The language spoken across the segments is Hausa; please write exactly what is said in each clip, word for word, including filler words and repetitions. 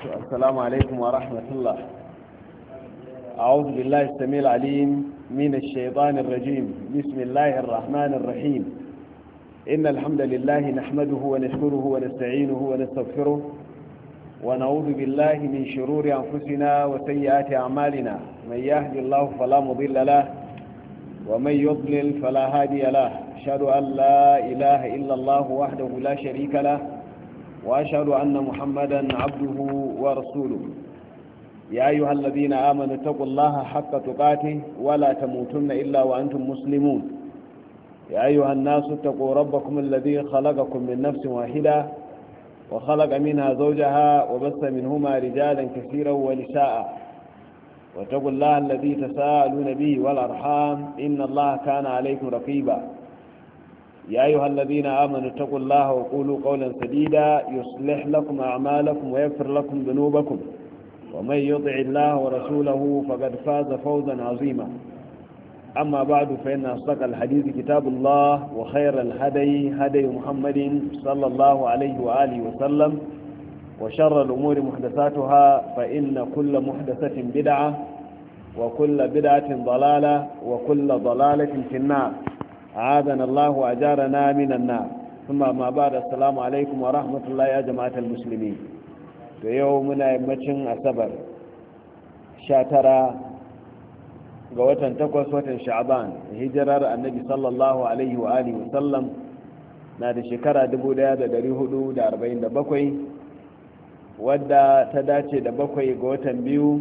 السلام عليكم ورحمة الله. أعوذ بالله السميع العليم من الشيطان الرجيم. بسم الله الرحمن الرحيم. إن الحمد لله نحمده ونشكره ونستعينه ونستغفره ونعوذ بالله من شرور أنفسنا وسيئات أعمالنا. من يهدي الله فلا مضل له ومن يضلل فلا هادي له. أشهد أن لا إله إلا الله وحده لا شريك له وأشهد أن محمدا عبده ورسوله. يا أيها الذين آمنوا اتقوا الله حق تقاته ولا تموتن إلا وأنتم مسلمون. يا أيها الناس اتقوا ربكم الذي خلقكم من نفس واحدة وخلق منها زوجها وبث منهما رجالا كثيرا ونساء واتقوا الله الذي تساءلون به والأرحام إن الله كان عليكم رقيبا. يا أيها الذين آمنوا اتقوا الله وقولوا قولا سديدا يصلح لكم أعمالكم ويغفر لكم ذنوبكم ومن يطع الله ورسوله فقد فاز فوزا عظيما. أما بعد فإن أصدق الحديث كتاب الله وخير الهدي هدي محمد صلى الله عليه وآله وسلم وشر الأمور محدثاتها فإن كل محدثة بدعة وكل بدعة ضلالة وكل ضلالة في النار. أعاذنا الله وأجارنا من النار. ثم ما بعد السلام عليكم ورحمة الله يا جماعة المسلمين. في يومنا يمتشن أسبر شاترا قوة تقوى وطن شعبان هجرر النبي صلى الله عليه وآله وسلم نادي شكرا دبو دا دا ريهدو دا أربعين دا بكوي ودا تداتي دا بكوي قوة بيو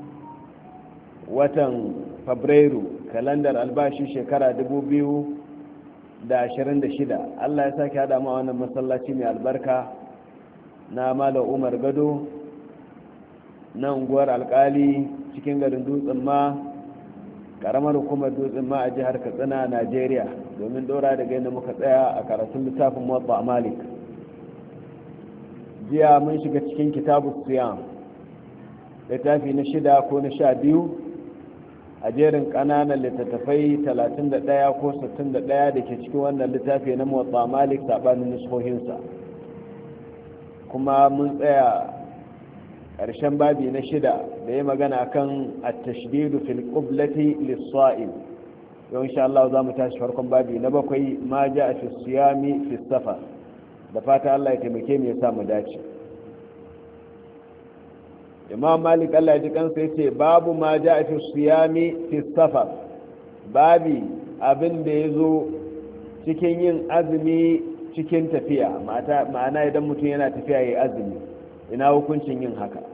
وطن فبريرو kalandar albashi shekara dubu biyu da ashirin da shida. Allah ya sake hada ma wannan masallaci mai albarka na Malam Umar Gado na unguwar alkali cikin garin Dutsen ma karamar hukumar Dutsen ma a jihar Katsina, Najeriya, domin dora daga inda muka tsaya a karatun littafin Muwatta Malik. Jiya mun shiga cikin kitabus siyam, littafi na shida ko na sha biyu a jerin ƙananan littattafai talatin da ɗaya ko sittin da ɗaya da ke cikin wannan littafi na Muwatta Malik saɓanin nuskohinsa. Kuma mun tsaya ƙarshen babi na shida da ya magana kan at-tashdidu fil qiblati lis-sa'im. yau insha Allah za mu tashi farkon babi na bakwai, ma ja'a fi siyami fi safar. da fata Allah ya taimake mu ya sa mu dace. Imam Malik Allah ya ji kansa yace babu ma ja'a fi siyami fi safar, babi abin da yazo cikin yin azumi cikin tafiya, ma'ana idan mutum yana tafiya yayi azumi ina hukuncin yin haka.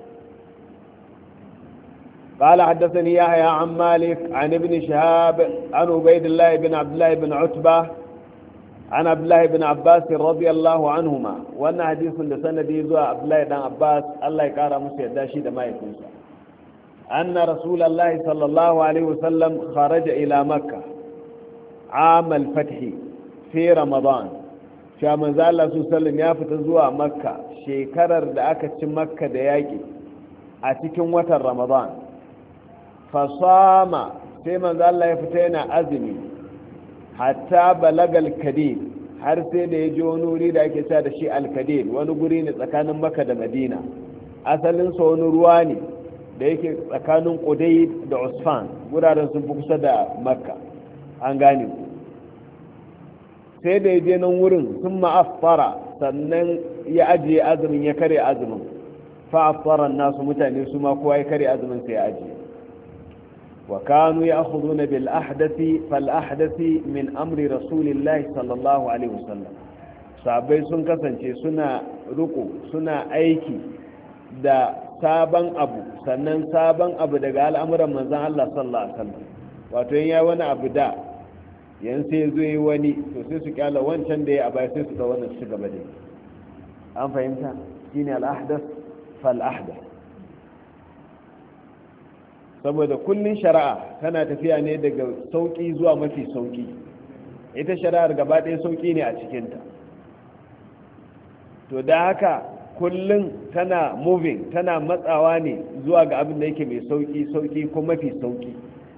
قال حدثني يحيى عن مالك عن ابن شهاب عن عبيد الله بن عبد الله بن عتبة عن عبد الله بن عباس رضي الله عنهما. وانا حديث لسند يزوى عبد الله بن عباس الله يقارى مسيح داشي دما يكون أن رسول الله صلى الله عليه وسلم خرج إلى مكة عام الفتح في رمضان. شامن زال الله صلى الله عليه وسلم يافت زوى مكة شكرر دعاكة مكة دياكي أتكم وتر رمضان فصام سيمن زال الله يفتين أزمي hatta balagal kadir, har sai da ya ji wani wuri da ake sa da shi alkadir, wani guri ne tsakanin Makka da Madina. asalin sa wani ruwa ne da yake tsakanin Qudayd da Usfan, guraren sun fi kusa da Makka, an gane ku. sai da ya je nan wurin sun ma'affara, sannan ya ajiye azumin, ya kare azumin. fa'affara nasu, mutane su ma kowa ya kare azumin sai ya ajiye. وكانوا يأخذون بالأحدث فالأحدث من أمر رسول الله صلى الله عليه وسلم. sahabbai sun kasance suna ruku, suna aiki da sabon abu, sannan sabon abu daga al'amuran manzan Allah sallallahu alaihi wasallam. wato yin ya wani abu da yan sai zo yi wani, to sai su kyala wancan da ya a bai sai su da wannan su gaba da an fahimta. shine al-ahdath fal-ahdath. saboda kullun shari'a tana tafiya ne daga sauki zuwa mafi sauki. ita shari'ar gaba ɗaya sauki ne a cikinta, to da haka kullun tana moving, tana matsawa ne zuwa ga abin da yake mai sauki sauki ko mafi sauki.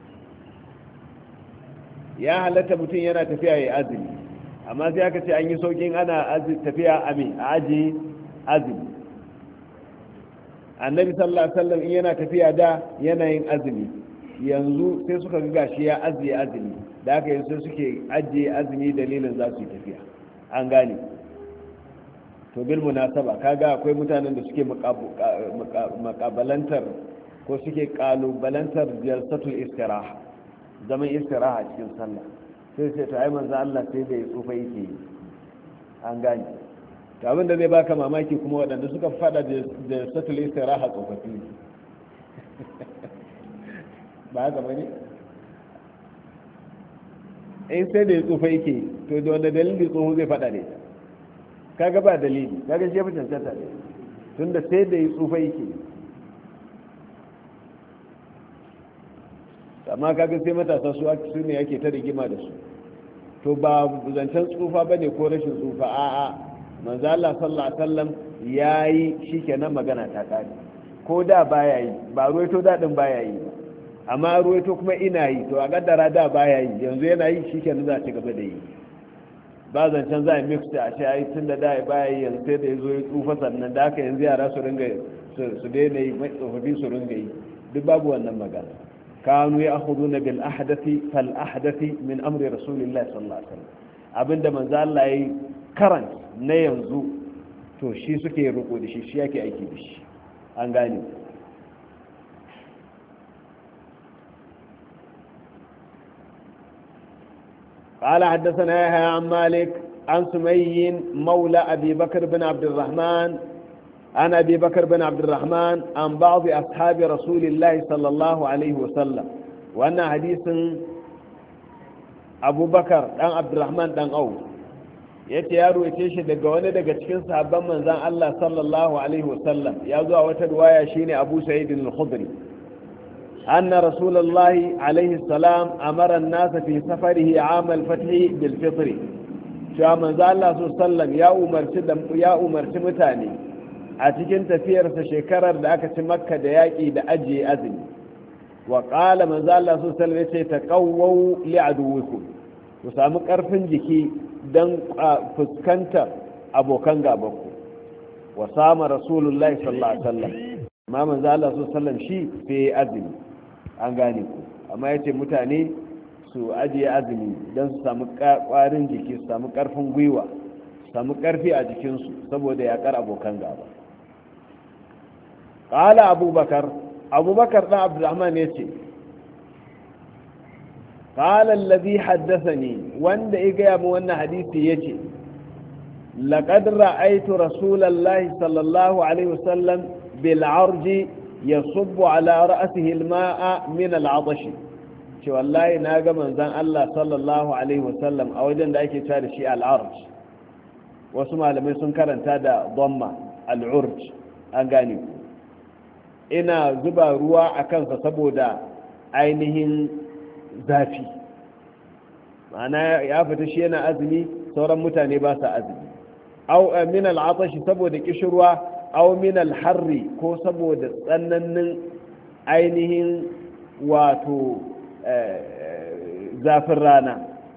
ya halatta mutum yana tafiya ya azumi, amma sai aka ce an yi saukin ana tafiya a aji azumi, annabi sallallahu alaihi wasallam in yana tafiya da yanayin azumi yanzu sai suka ga gashi ya ajiye azumi da haka yanzu sai suke ajiye azumi dalilin za su yi tafiya an gane to bil munasaba kaga akwai mutanen da suke makabalantar ko suke kalubalantar jalsatul istiraha zaman istiraha cikin sallah sai sai to ai manzo Allah sai da ya tsufa yake yi an gane to abin da zai baka mamaki kuma waɗanda suka fada da jalsatul istiraha tsofaffi ba haka bane in sai da ya tsufa yake to da wanda dalilin tsoho zai fada ne kaga ba dalili kaga shi fi cancanta ne tunda sai da ya tsufa yake amma kaga sai matasa su su ne yake ta rigima da su to ba zancen tsufa bane ko rashin tsufa a'a manzo Allah sallallahu alaihi wasallam yayi shikenan magana ta kare ko da baya yi ba ruwaito dadin baya yi amma ruwaito kuma ina yi to a gaddara da baya yi yanzu yana yi shikenan za ci gaba da yi ba zancen za a mix da a ce ai tun da da baya yi yanzu sai da ya zo ya tsufa sannan da haka yanzu yara su ringa su daina yi mai tsofaffi su ringa yi duk babu wannan magana kanu ya akhuduna bil ahdathi fal ahdathi min amri rasulillahi sallallahu alaihi wasallam abinda manzo Allah yayi karan na yanzu to shi suke riko da shi shi yake aiki da shi an gane قال حدثنا يحيى عن مالك عن سمي مولى أبي بكر بن عبد الرحمن عن أبي بكر بن عبد الرحمن عن بعض أصحاب رسول الله صلى الله عليه وسلم وأن حديث أبو بكر عن عبد الرحمن عن أو yace yaro ya ce shi daga wani daga cikin sahabban manzon Allah sallallahu alaihi wasallam ya zo a wata riwaya shine Abu Sa'id al-Khudri أن رسول الله عليه السلام أمر الناس في سفره عام الفتح بالفطر شو من ذا الله صلى الله عليه وسلم يا أمر شدم يا أمر شمتاني أتكن تفير سشكرر لأك مكة دياكي دأجي أذن وقال من ذا الله صلى الله عليه وسلم تقووا لعدوكم وسامك أرفن جكي دن فسكنت أبو كنغا بكو وصام رسول الله صلى الله عليه وسلم ما من ذا الله صلى الله عليه وسلم شيء في أذن an gane ku amma ya ce mutane su ajiye azumi don su samu kwarin jiki su samu karfin gwiwa su samu karfi a jikinsu saboda yakar abokan gaba ƙala abubakar abubakar ɗan abdulrahman ya ce ƙala lalazi haddasa ne wanda ya gaya mu wannan hadisi ya ce laƙad ra'aitu rasulallah sallallahu alaihi wasallam bil'arji يصب على رأسه الماء من العطش شو والله ناقا من ذن الله صلى الله عليه وسلم أوجن دايك تاد شيء العرج وسمع لما يسنكر أن تاد ضمة العرج أنقاني إنا زبا روا أكن فسبودا عينهن زافي معناه يافت شيئنا أزمي صورا متاني باسا أزمي أو من العطش سبودا كشروا aw min al-harri ko saboda tsananin ainihin wato zafin rana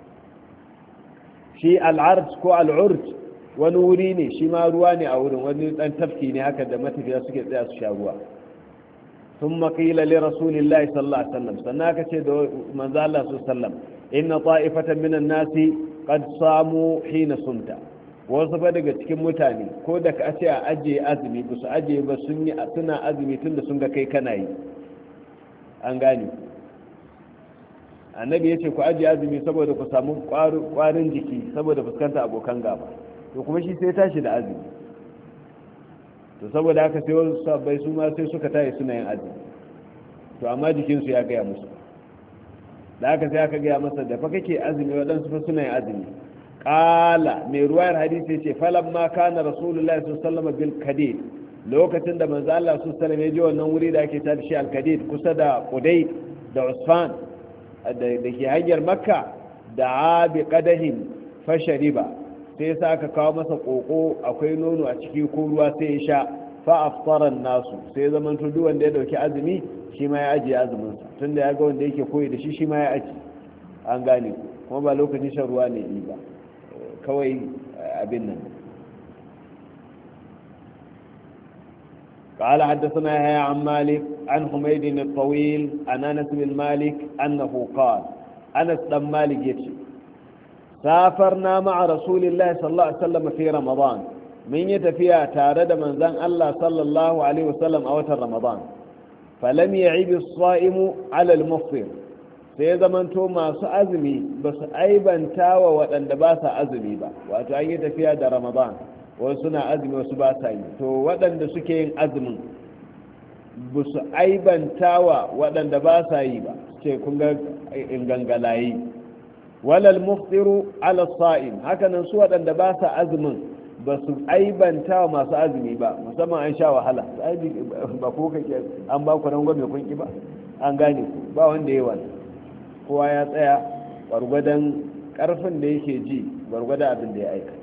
shi al-arj ko al-urj wani wuri ne shi ma ruwa ne a wurin wani dan tafki ne haka da matafiya suke tsaya su sha ruwa ثم قيل لرسول الله صلى الله عليه وسلم سناك تشهد من ذا الله صلى الله عليه وسلم إن طائفة من الناس قد صاموا حين صمت wasu fa daga cikin mutane ko da ka ce a ajiye azumi ba su ajiye ba sun yi suna azumi tun da sun ga kai kana yi an gane annabi ya ce ku ajiye azumi saboda ku samu kwarin jiki saboda fuskanta abokan gaba to kuma shi sai tashi da azumi to saboda haka sai wasu sabbai su ma sai suka tayi suna yin azumi to amma jikinsu ya gaya musu da haka sai aka gaya masa da fa kake azumi waɗansu fa suna yin azumi qala mai ruwayar hadisi ce falamma kana rasulullahi sallallahu alaihi wasallam bil kadid lokacin da manzo Allah sallallahu alaihi wasallam ya je wannan wuri da ake tada shi al kadid kusa da Qudayd da Usfan da ke hanyar Makka da bi qadahin fashariba sai sa aka kawo masa koko akwai nono a ciki ko ruwa sai ya sha fa aftara nasu sai zaman to duk wanda ya dauki azumi shi ma ya ajiye azumin sa tunda ya ga wanda yake koyi da shi shi ma ya aji an gane kuma ba lokacin shan ruwa ne ba kawai abin nan قال حدثنا يحيى عن مالك عن حميد الطويل عن انس بن مالك انه قال انس بن مالك يتي سافرنا مع رسول الله صلى الله عليه وسلم في رمضان من يتفيا تارد من زن الله صلى الله عليه وسلم اوتر رمضان فلم يعيب الصائم على المفطر sai zamanto masu azumi ba su aibanta wa waɗanda ba sa azumi ba wato an yi tafiya da ramadan wasu suna azumi wasu ba sa yi to waɗanda suke yin azumin ba su aibanta wa waɗanda ba sa yi ba ce kun ga ingangalayi walal muftiru ala sa'im hakanan su waɗanda ba sa azumin ba su aibanta wa masu azumi ba musamman an sha wahala ba ko kake an ba ku rangon mai kunki ba an gane ku ba wanda ya wani kowa ya tsaya gwargwadon karfin da yake ji gwargwadon abin da ya aika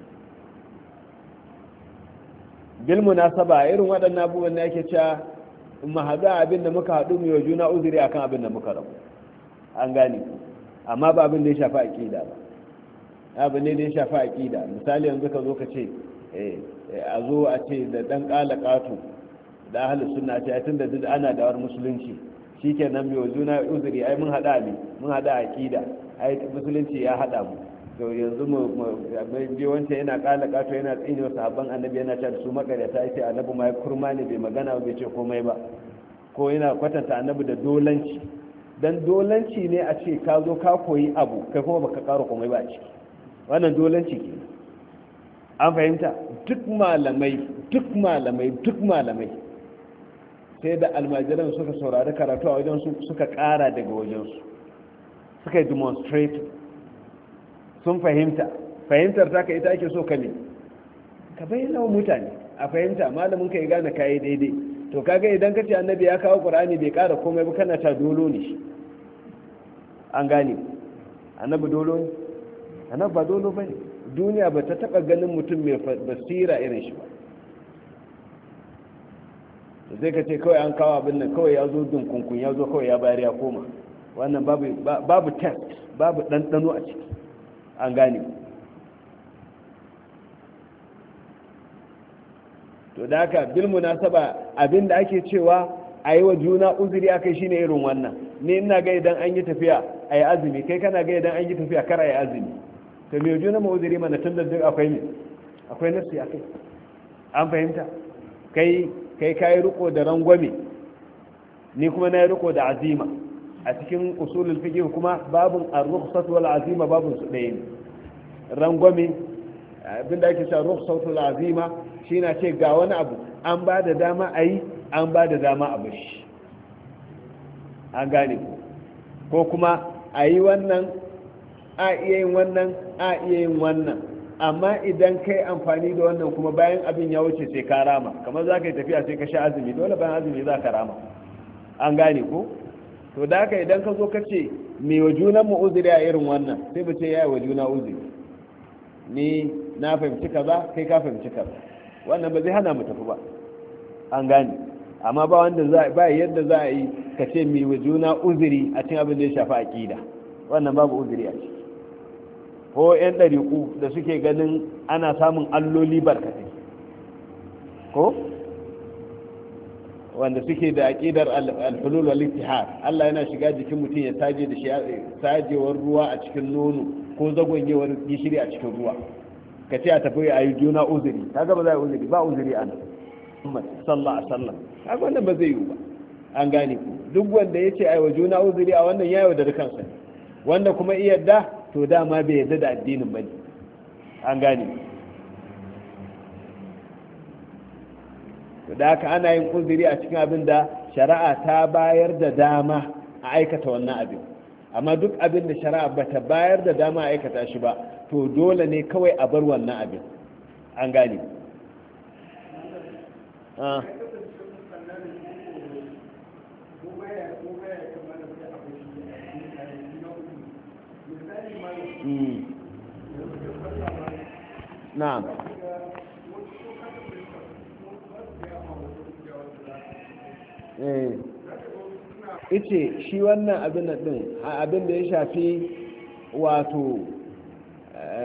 bil munasaba irin waɗannan abubuwan da yake cewa in ma haɗa abin da muka haɗu mu yi juna uzuri akan abin da muka rabu an gane amma ba abin da ya shafi aƙida ba abin ne da ya shafi aƙida misali yanzu ka zo ka ce a zo a ce da ɗan ƙala ƙato da ahalus sunna ce a tun da duk ana dawar musulunci shi ke nan mai juna uzuri ai mun haɗa ne mun haɗa aƙida ai musulunci ya haɗa mu to yanzu mu je wanda yana ƙala ƙato yana tsini wasu habban annabi yana cewa su makarata ya ce annabi ma ya kurma ne bai magana bai ce komai ba ko yana kwatanta annabi da dolanci dan dolanci ne a ce ka zo ka koyi abu kai kuma baka ƙara komai ba a ciki wannan dolanci ke an fahimta duk malamai duk malamai duk malamai sai da almajiran suka saurari karatu a wajensu suka kara daga wajensu suka yi demonstrate sun fahimta fahimtar ta ka ita ake so ka ne ka bayyana wa mutane a fahimta malamin ka ya gane kayi daidai to kaga idan ka ce annabi ya kawo qur'ani bai kara komai ba kana ta dolo ne shi an gane annabi dolo ne annabi ba dolo bane duniya ba ta taba ganin mutum mai basira irin shi ba zai ka ce kawai an kawo abin nan kawai ya zo dunkunkun ya zo kawai ya bayar ya koma wannan babu test babu ɗanɗano a ciki an gane to da haka bil munasaba abin da ake cewa a yi wa juna uzuri akai shine irin wannan ni ina ga idan an yi tafiya a yi azumi kai kana ga idan an yi tafiya kar a yi azumi to mai juna ma uzuri mana tun da duk akwai ne akwai nafsi akai an fahimta kai kai kayi riko da rangwame ni kuma na yi riko da azima a cikin usulul fiqh kuma babun ar-rukhsat wal azima babun su ɗaya ne rangwame abinda ake cewa rukhsat wal azima shine ce ga wani abu an ba da dama ayi an ba da dama a bashi an gane ko kuma ayi wannan a iya yin wannan a iya yin wannan amma idan kai amfani da wannan kuma bayan abin ya wuce sai ka rama kamar za ka yi tafiya sai ka sha azumi dole bayan azumi za ka rama an gane ko to da haka idan ka zo ka ce mai wa junan mu uzuri a irin wannan sai mu ce ya yi wa juna uzuri ni na fahimci kaza kai ka fahimci kaza wannan ba zai hana mu tafi ba an gane amma ba wanda za ba yadda za a yi ka ce mai wa juna uzuri a cikin abin da ya shafi aqida wannan babu uzuri a ciki ko 'yan ɗariƙu da suke ganin ana samun alloli barkatai ko wanda suke da aƙidar alhulul wal ittihad Allah yana shiga jikin mutum ya saje da shi sajewar ruwa a cikin nono ko zagonyewar gishiri a cikin ruwa ka ce a tafi a yi juna uzuri kaga ba za a uzuri ba uzuri a nan sallah a sallah kaga wannan ba zai yi ba an gane ku duk wanda ya ce a yi wa juna uzuri a wannan ya yi wa da kansa wanda kuma iya da to dama bai yarda da addinin bane an gane to da haka ana yin uzuri a cikin abin da shari'a ta bayar da dama a aikata wannan abin amma duk abin da shari'a ba ta bayar da dama a aikata shi ba to dole ne kawai a bar wannan abin an gane na'am eh ice shi wannan abin din abin da ya shafi wato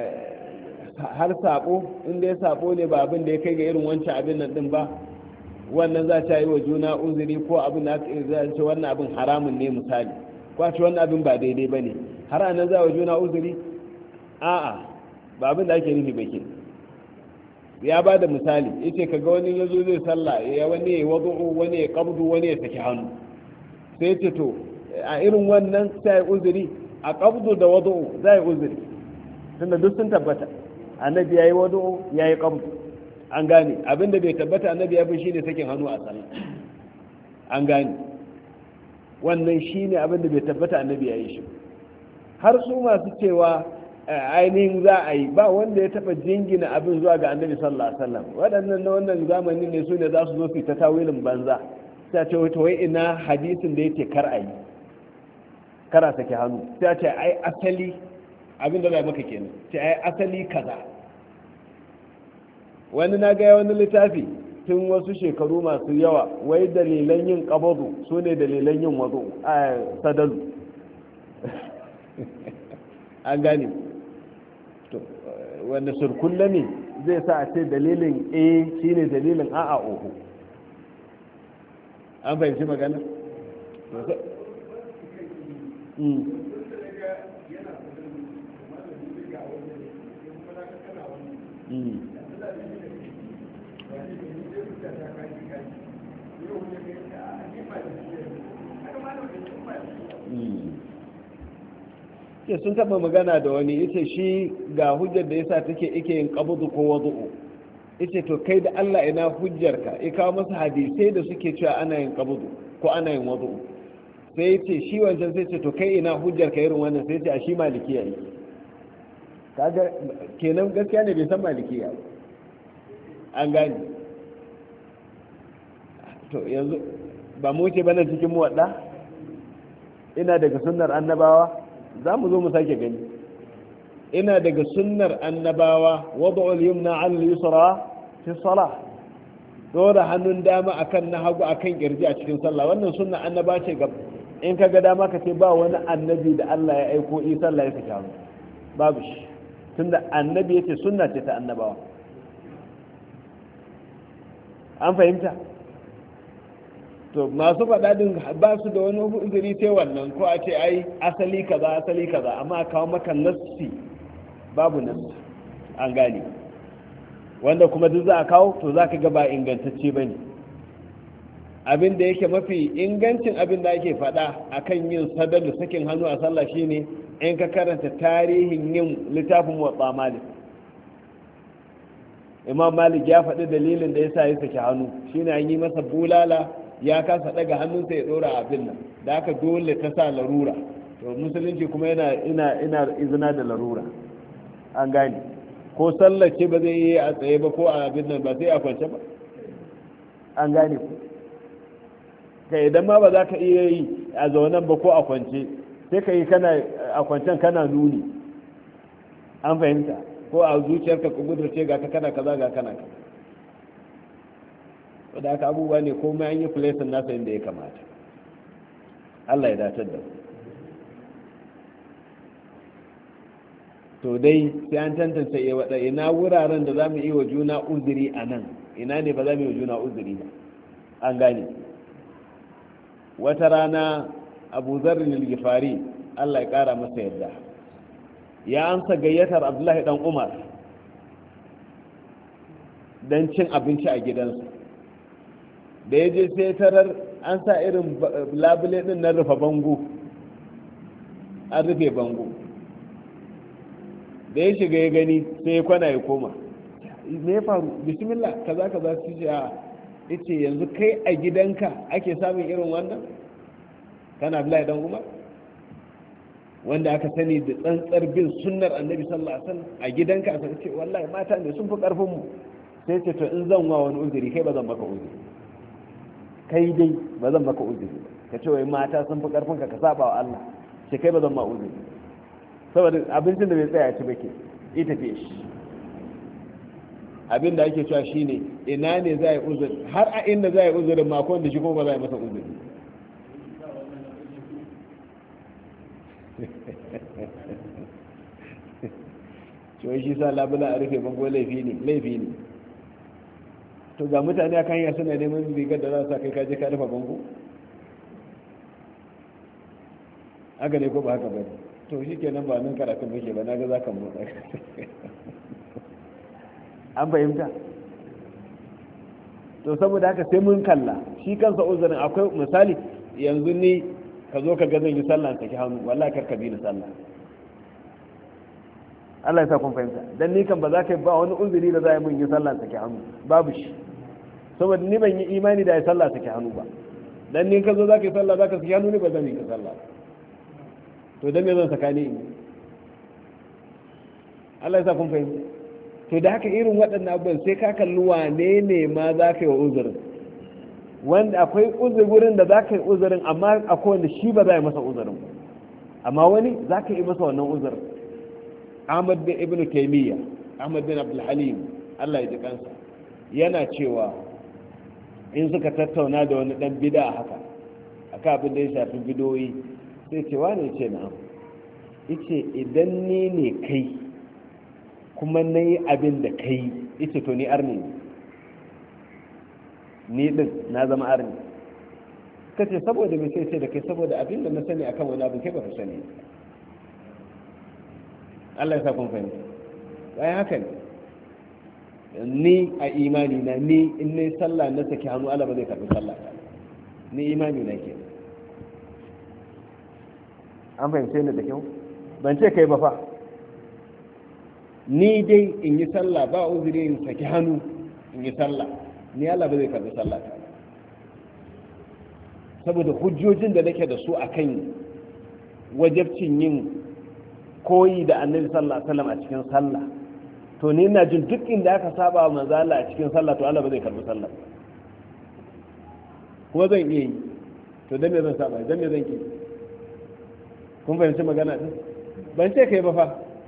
har sabo inda ya sabo ne ba abin da ya kai ga irin wancan abin nan din ba wannan za ta yi wa juna uzuri ko abin da za ce wannan abin haramun ne misali ko a ce wannan abin ba daidai ba ne har anan za wa juna uzuri a'a ba abin da ake nufi bake ya ba da misali yace kaga wani yazo zai sallah ya wani ya wadu'u wani ya qabdu wani ya saki hannu sai ce to a irin wannan sai uzuri a qabdu da wadu'u zai uzuri tunda duk sun tabbata annabi yayi wadu'u yayi qabdu an gane abinda bai tabbata annabi ya bi shine sakin hannu a sallah an gane wannan shine abinda bai tabbata annabi yayi shi har su masu cewa ainihin za a yi ba wanda ya taba jingina abin zuwa ga annabi sallallahu alaihi wasallam waɗannan na wannan zamanin ne su ne za su zo su ta tawilin banza sai ce wata wai ina hadisin da yake kar a yi kar a saki hannu sai ce ai asali abin da bai maka kenan ce ai asali kaza wani na ga wani littafi tun wasu shekaru masu yawa wai dalilan yin qabadu su ne dalilan yin wazo a sadalu an gane to wanda surkulla ne zai sa a ce dalilin a shine dalilin a a oho an fahimci magana? ke sun taba magana da wani yace shi ga hujjar da yasa take yake yin qabdu ko wudu'u yace to kai da Allah ina hujjarka ya kawo masa hadisai da suke cewa ana yin qabdu ko ana yin wudu'u sai yace shi wancan sai ce to kai ina hujjarka irin wannan sai yace a shi malikiya yi kaga kenan gaskiya ne bai san malikiya an gani to yanzu ba mu ce bana cikin mu wadda ina daga sunnar annabawa za mu zo mu sake gani ina daga sunnar annabawa wada'ul yumna 'ala al-yusra fi salah dora hannun dama akan na hagu akan kirji a cikin sallah wannan sunnar annaba ce ga in kaga dama ka ce ba wani annabi da Allah ya aiko yi sallah ya saka babu shi tunda annabi yace sunna ce ta annabawa an fahimta to masu faɗaɗin ba su da wani uzuri sai wannan ko a ce ai asali kaza asali kaza amma kawo maka nassi babu nassi an gane wanda kuma duk za a kawo to za ka ga ba ingantacce ba ne abin da yake mafi ingancin abin da ake faɗa akan yin sadar da sakin hannu a sallah shine in ka karanta tarihin yin littafin watsa malik imam malik ya faɗi dalilin da ya sa ya saki hannu shine an yi masa bulala ya kasa daga hannunsa ya dora abin nan da aka dole ta sa larura to musulunci kuma yana ina ina izina da larura an gane ko sallace ba zai yi a tsaye ba ko a abin nan ba sai a kwance ba an gane ku kai idan ma ba za ka iya yi a zaunan ba ko a kwance sai ka yi kana a kwancen kana nuni an fahimta ko a zuciyarka ku gudurce ga ka kana kaza ga kana kaza wadda aka abubuwa ne komai an yi filesin nasa inda ya kamata Allah ya datar da to dai sai an tantance wadda ina wuraren da za mu yi wa juna uzuri a nan ina ne ba za mu yi wa juna uzuri ba an gane wata rana abu zarrin al-gifari Allah ya kara masa yadda ya amsa gayyatar abdullahi dan umar don cin abinci a gidansa da ya je sai tarar an sa irin labule din na rufe bango an rufe bango da ya shiga ya gani sai ya kwana ya koma me ya faru bismillah kaza kaza su ce a yace yanzu kai a gidanka ake samun irin wannan kana Abdullahi dan Umar wanda aka sani da tsantsar bin sunnar annabi sallallahu alaihi wasallam a gidanka aka ce wallahi mata ne sun fi karfin mu sai ce to in zan wa wani uzuri kai ba zan maka uzuri kai dai ba zan maka uzuri ka ce wai mata sun fi karfin ka ka saba wa Allah ce kai ba zan ma uzuri saboda abincin da bai tsaya ci bake ita tafiye shi abin da ake cewa shine ina ne za a yi uzuri har a inda za a yi uzurin makon da shi kuma ba za a yi masa uzuri cewa shi sa labula a rufe bango laifi ne laifi ne to ga mutane a kan hanya suna neman rigar da za su sa kai kaje ka rufe bango haka ne ko ba haka ba to shi kenan ba nan karatun muke ba na ga za ka motsa an fahimta to saboda haka sai mun kalla shi kansa uzurin akwai misali yanzu ni ka zo ka ga zan yi sallah saki hannu wallahi kar ka bi ni sallah Allah ya sa kun fahimta dan ni kan ba za ka ba wani uzuri da za mun yi sallah saki hannu babu shi saboda ni ban yi imani da ya sallah saki hannu ba dan ni ka zo za ka yi sallah za ka saki hannu ne ba zan yi ka sallah to dan me zan saka ni in Allah ya sa kun fahimta to da haka irin waɗannan abubuwan sai ka kalli wane ne ma za ka yi wa uzurin wanda akwai uzurin da za ka yi uzurin amma akwai wanda shi ba za yi masa uzurin amma wani za ka yi masa wannan uzurin Ahmad bin Ibn Taymiyyah Ahmad bin Abdul Halim Allah ya ji kansa yana cewa in suka tattauna da wani dan bid'a haka aka abin da ya shafi bidoyi sai ce wani ce na'am yace idan ni ne kai kuma nayi abin da kai yace to ni arni ni din na zama arni kace saboda me sai ce da kai saboda abin da na sani akan wani abu kai ba ka sani Allah ya sa kun fahimta bayan haka ne ni a imani na ni in ne sallah na saki hannu Allah ba zai karbi sallah ta ni imani na ke an fahimce ni da kyau ban ce kai ba fa ni dai in yi sallah ba uzuri in saki hannu in yi sallah ni Allah ba zai karbi sallah ta saboda hujjojin da nake da su akan wajibcin yin koyi da annabi sallallahu alaihi wasallam a cikin sallah to ni ina jin duk inda aka saba wa manzo Allah a cikin sallah to Allah ba zai karbi sallah kuma zan iya yi to dan me zan saba dan me zan ki kun fahimci magana din ban ce kai ba fa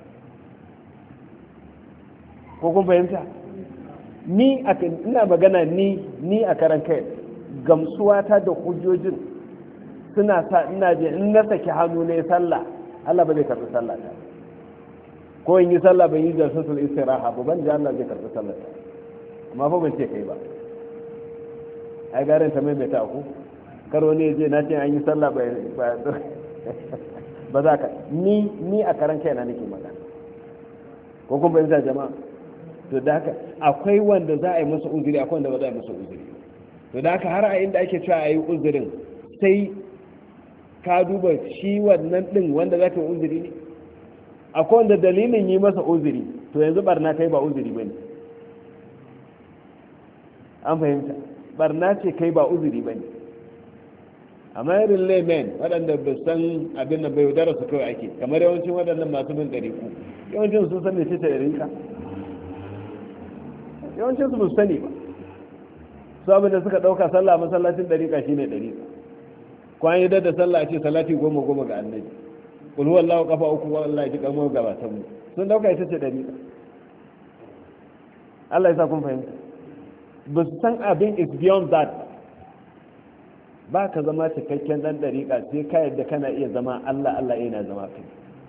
ko kun fahimta ni ina magana ni ni a karan kai gamsuwa ta da hujjojin suna sa ina je in na saki hannu ne sallah Allah ba zai karɓi sallah ta ko in yi sallah ban yi jalsatul istiraha ba ban ji Allah zai karɓi sallah ta amma fa ban ce kai ba ai garin ta mai ta ku karo ne je na ce an yi sallah ba ba za ka ni ni a karan kaina nake magana ko kun bayyana jama'a to da haka akwai wanda za a yi masa uzuri akwai wanda ba za a yi masa uzuri to da haka har a inda ake cewa a yi uzurin sai ka duba shi wannan din wanda za ka yi uzuri ne akwai wanda dalilin yi masa uzuri to yanzu barna kai ba uzuri ba ne an fahimta barna ce kai ba uzuri ba ne amma irin laymen waɗanda ba san abin da bai wadara su kawai ake kamar yawancin waɗannan masu bin ɗariku yawancin sun san mece ta ɗarika yawancin su ba su sani ba su abin da suka ɗauka sallah masallacin ɗarika shine ɗarika kwan yi da sallah a ce salati goma goma ga annabi kul huwa Allahu kafa uku wallahi ji kamo gabatan mu sun dauka ita ce dariƙa Allah ya sa kun fahimta ba su san abin is beyond that ba ka zama cikakken dan dariƙa sai ka yadda kana iya zama Allah Allah yana zama kai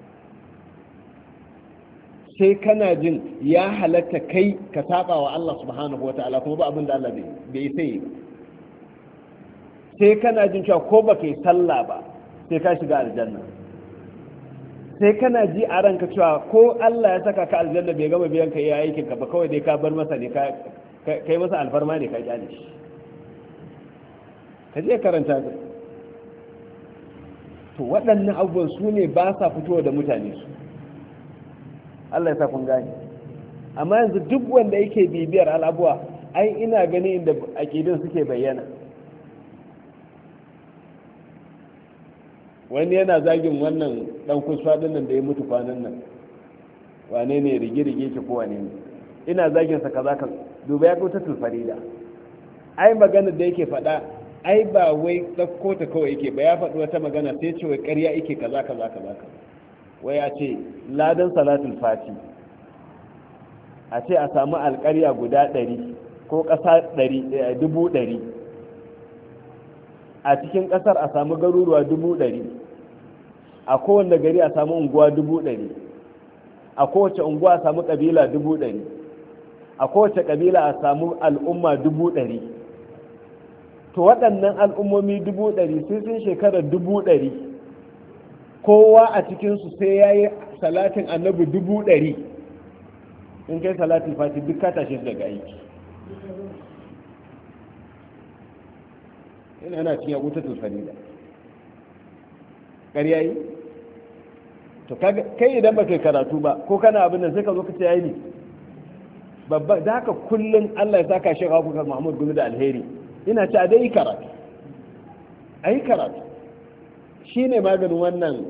sai kana jin ya halatta kai ka saba wa Allah subhanahu wataala kuma ba abin da Allah bai bai sai ba sai kana jin cewa ko baka yi sallah ba sai ka shiga aljanna sai kana ji a ranka cewa ko Allah ya saka ka aljanna bai gama biyan ka iya aikin ka ba kawai dai ka bar masa ne ka kai masa alfarma ne ka kyale shi ka je karanta ka to waɗannan abubuwan su ne ba sa fitowa da mutane su Allah ya sa kun gane amma yanzu duk wanda yake bibiyar al'abuwa ai ina gani inda aqidin suke bayyana wani yana zagin wannan dan kusfa nan da ya mutu kwanan nan wane ne rige-rige ke ko wane ne ina zagin sa kaza kan duba ya kauta tulfarida ai magana da yake faɗa ai ba wai ɗauko ta kawai yake ba ya faɗi wata magana sai ce wai ƙarya yake kaza kaza kaza wai ya ce ladan salatul fati a ce a samu alƙarya guda ɗari ko ƙasa dubu ɗari a cikin ƙasar a samu garuruwa dubu ɗari a kowane gari a samu unguwa dubu ɗari a kowace unguwa a samu ƙabila dubu ɗari a kowace kabila a samu al'umma dubu ɗari, to waɗannan al'ummomi dubu ɗari sai sun shekara dubu ɗari kowa a cikinsu sai ya yi salatin annabi dubu ɗari. in kai salatin fati duk ka tashi daga aiki. ina yana cikin abuta tulfarida ƙarya yi to kai idan ba kai karatu ba ko kana abin da sai ka zo ka ce yayi ne babba da haka kullum Allah ya saka shi Abubakar Muhammad Gumi da alheri ina ci a dai karatu ai karatu shine maganin wannan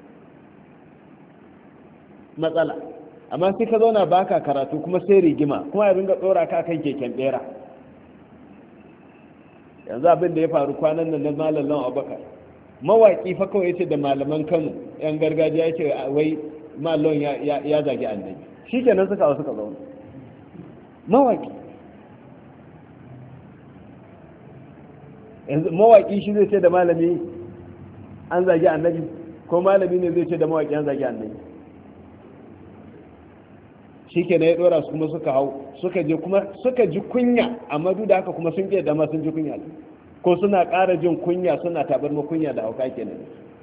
matsala. amma sai ka zauna baka karatu kuma sai rigima kuma ya ringa tsora ka kan keken bera. yanzu abin da ya faru kwanan nan na malallan Abubakar mawaki fa kawai yace da malaman Kano yan gargajiya yace wai mallon ya ya zagi annabi shikenan suka suka zauna mawaki yanzu mawaki shi zai ce da malami an zagi annabi ko malami ne zai ce da mawaki an zagi annabi? shikenan ya dora su kuma suka hau suka je kuma suka ji kunya amma duk da haka kuma sun ke dama sun ji kunya ko suna ƙara jin kunya suna tabar ma kunya da hauka kenan.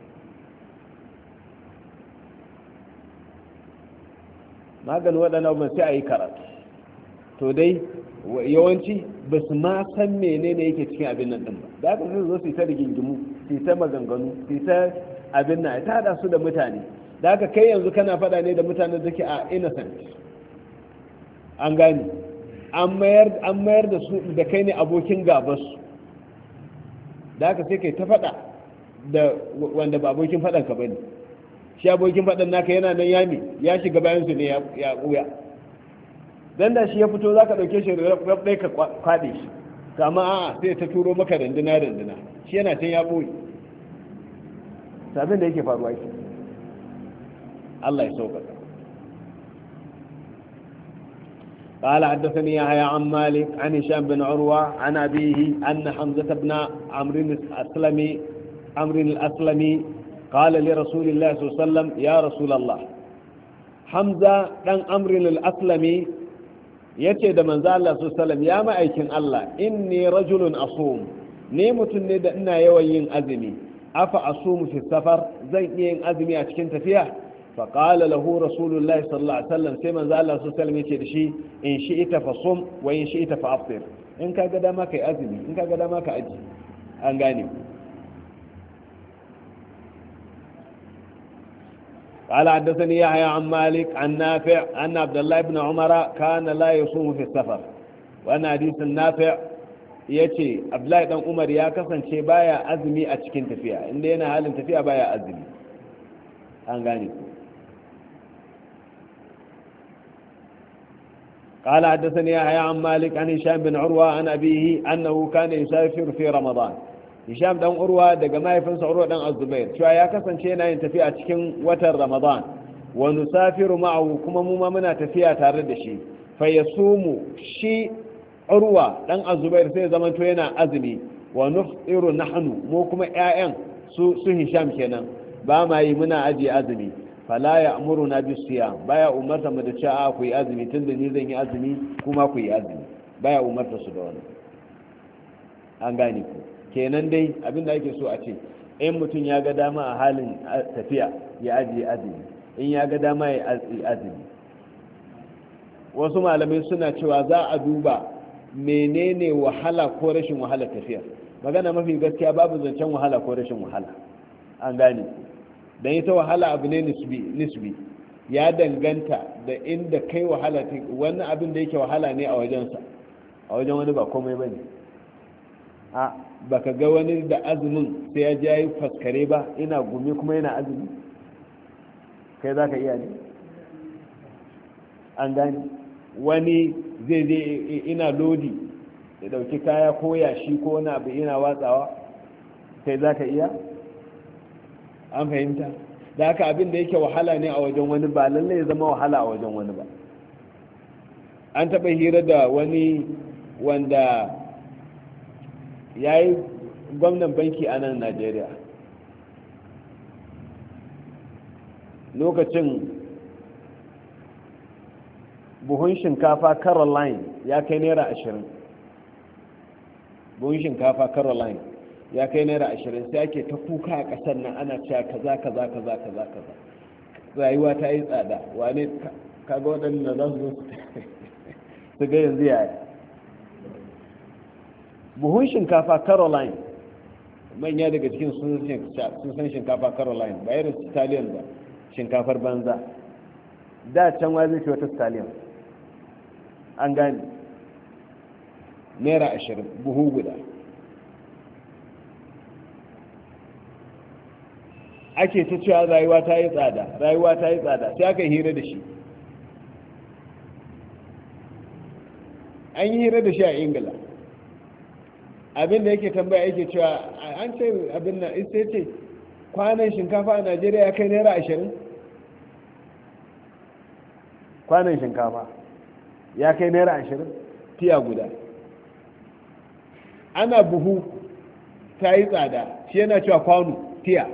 maganin waɗannan abubuwan sai a yi karatu. to dai yawanci ba su ma san menene yake cikin abin nan ɗin ba da haka sai zo su yi ta rigingimu su yi ta maganganu su yi ta abin nan ta haɗa su da mutane. da haka kai yanzu kana faɗa ne da mutanen da ke a innocent an gani an mayar da su da kai ne abokin gabasu. da haka sai kai ta faɗa da wanda ba abokin faɗanka ba ne. shi abokin faɗan naka yana nan yami ya shiga bayansu ne ya ɓuya. dan da shi ya fito za ka ɗauke shi ɗai ka kwaɗe shi kama a'a sai ta turo maka randuna randuna shi yana can ya ɓoye. sabin da yake faruwa ke Allah ya sauƙaƙa. قال حدثني يحيى عن مالك عن هشام بن عروة عن أبيه أن حمزة بن عمرو الأسلمي عمرو الأسلمي قال لرسول الله صلى الله عليه وسلم يا رسول الله حمزة بن عمرو الأسلمي yace da manzo Allah sallallahu alaihi wasallam ya ma'aikin Allah inni rajulun asum ne mutun ne da ina yawan yin azumi afa asumu fi safar zan iya yin azumi a cikin tafiya fa qala lahu rasulullahi sallallahu alaihi wasallam sai manzo Allah sallallahu alaihi wasallam yace da shi in shi'ita fasum wa in shi'ita fa aftir in ka ga dama kai azumi in ka ga dama ka aji an gane. قال حدثني يحيى عن مالك عن نافع أن عبد الله بن عمر كان لا يصوم في السفر وأن حديث النافع yace Abdullahi dan Umar ya kasance baya azumi a cikin tafiya inda yana halin tafiya baya azumi an gane. قال حدثني يحيى عن مالك عن هشام بن عروة عن أبيه أنه كان يسافر في رمضان. Hisham dan Urwa daga mahaifinsa Urwa dan Az-Zubair cewa ya kasance yana yin tafiya cikin watan Ramadan wa nusafiru ma'ahu kuma mu ma muna tafiya tare da shi fa yasumu shi Urwa dan Az-Zubair sai zaman to yana azumi wa nufṭiru nahnu mu kuma ƴaƴan su su Hisham kenan ba ma yi muna aje azumi fala ya'muruna bis-siyam baya umarta mu da cewa ku yi azumi tunda ni zan yi azumi kuma ku yi azumi baya umarta su da wannan an gane ku. kenan dai abinda ake so a ce in mutum ya ga dama a halin tafiya ya ajiye azumi in ya ga dama ya azumi. wasu malamai suna cewa za a duba menene wahala ko rashin wahala tafiya. magana mafi gaskiya babu zancen wahala ko rashin wahala an gane don ita wahala abu ne nisbi ya danganta da inda kai wahala wani abin da yake wahala ne a wajensa a wajen wani ba komai ba ne. a baka ga wani da azumin sai ya ja yi faskare ba ina gumi kuma yana azumi kai za ka iya ne an gani wani zai zai ina lodi ya dauki kaya ko yashi ko wani abu ina watsawa kai za ka iya an fahimta da haka abin da yake wahala ne a wajen wani ba lallai ya zama wahala a wajen wani ba. an taɓa hira da wani wanda ya yi gwamnan banki a nan Najeriya lokacin buhun shinkafa caroline ya kai naira ashirin buhun shinkafa caroline ya kai naira ashirin sai ake ta kuka a ƙasar nan ana cewa kaza kaza kaza kaza kaza rayuwa ta yi tsada wane kaga waɗanda za su zo su ga yanzu yaya buhun shinkafa caroline manya daga cikin sun san shinkafa caroline ba irin stallion ba shinkafar banza da can wa zai ce wata stallion an gane naira ashirin buhu guda ake ta cewa rayuwa ta yi tsada rayuwa ta yi tsada sai aka hira da shi an yi hira da shi a ingila abin da yake tambaya yake cewa an ce abin nan sai ce kwanan shinkafa a najeriya ya kai naira ashirin kwanan shinkafa ya kai naira ashirin tiya guda ana buhu ta yi tsada shi yana cewa kwano tiya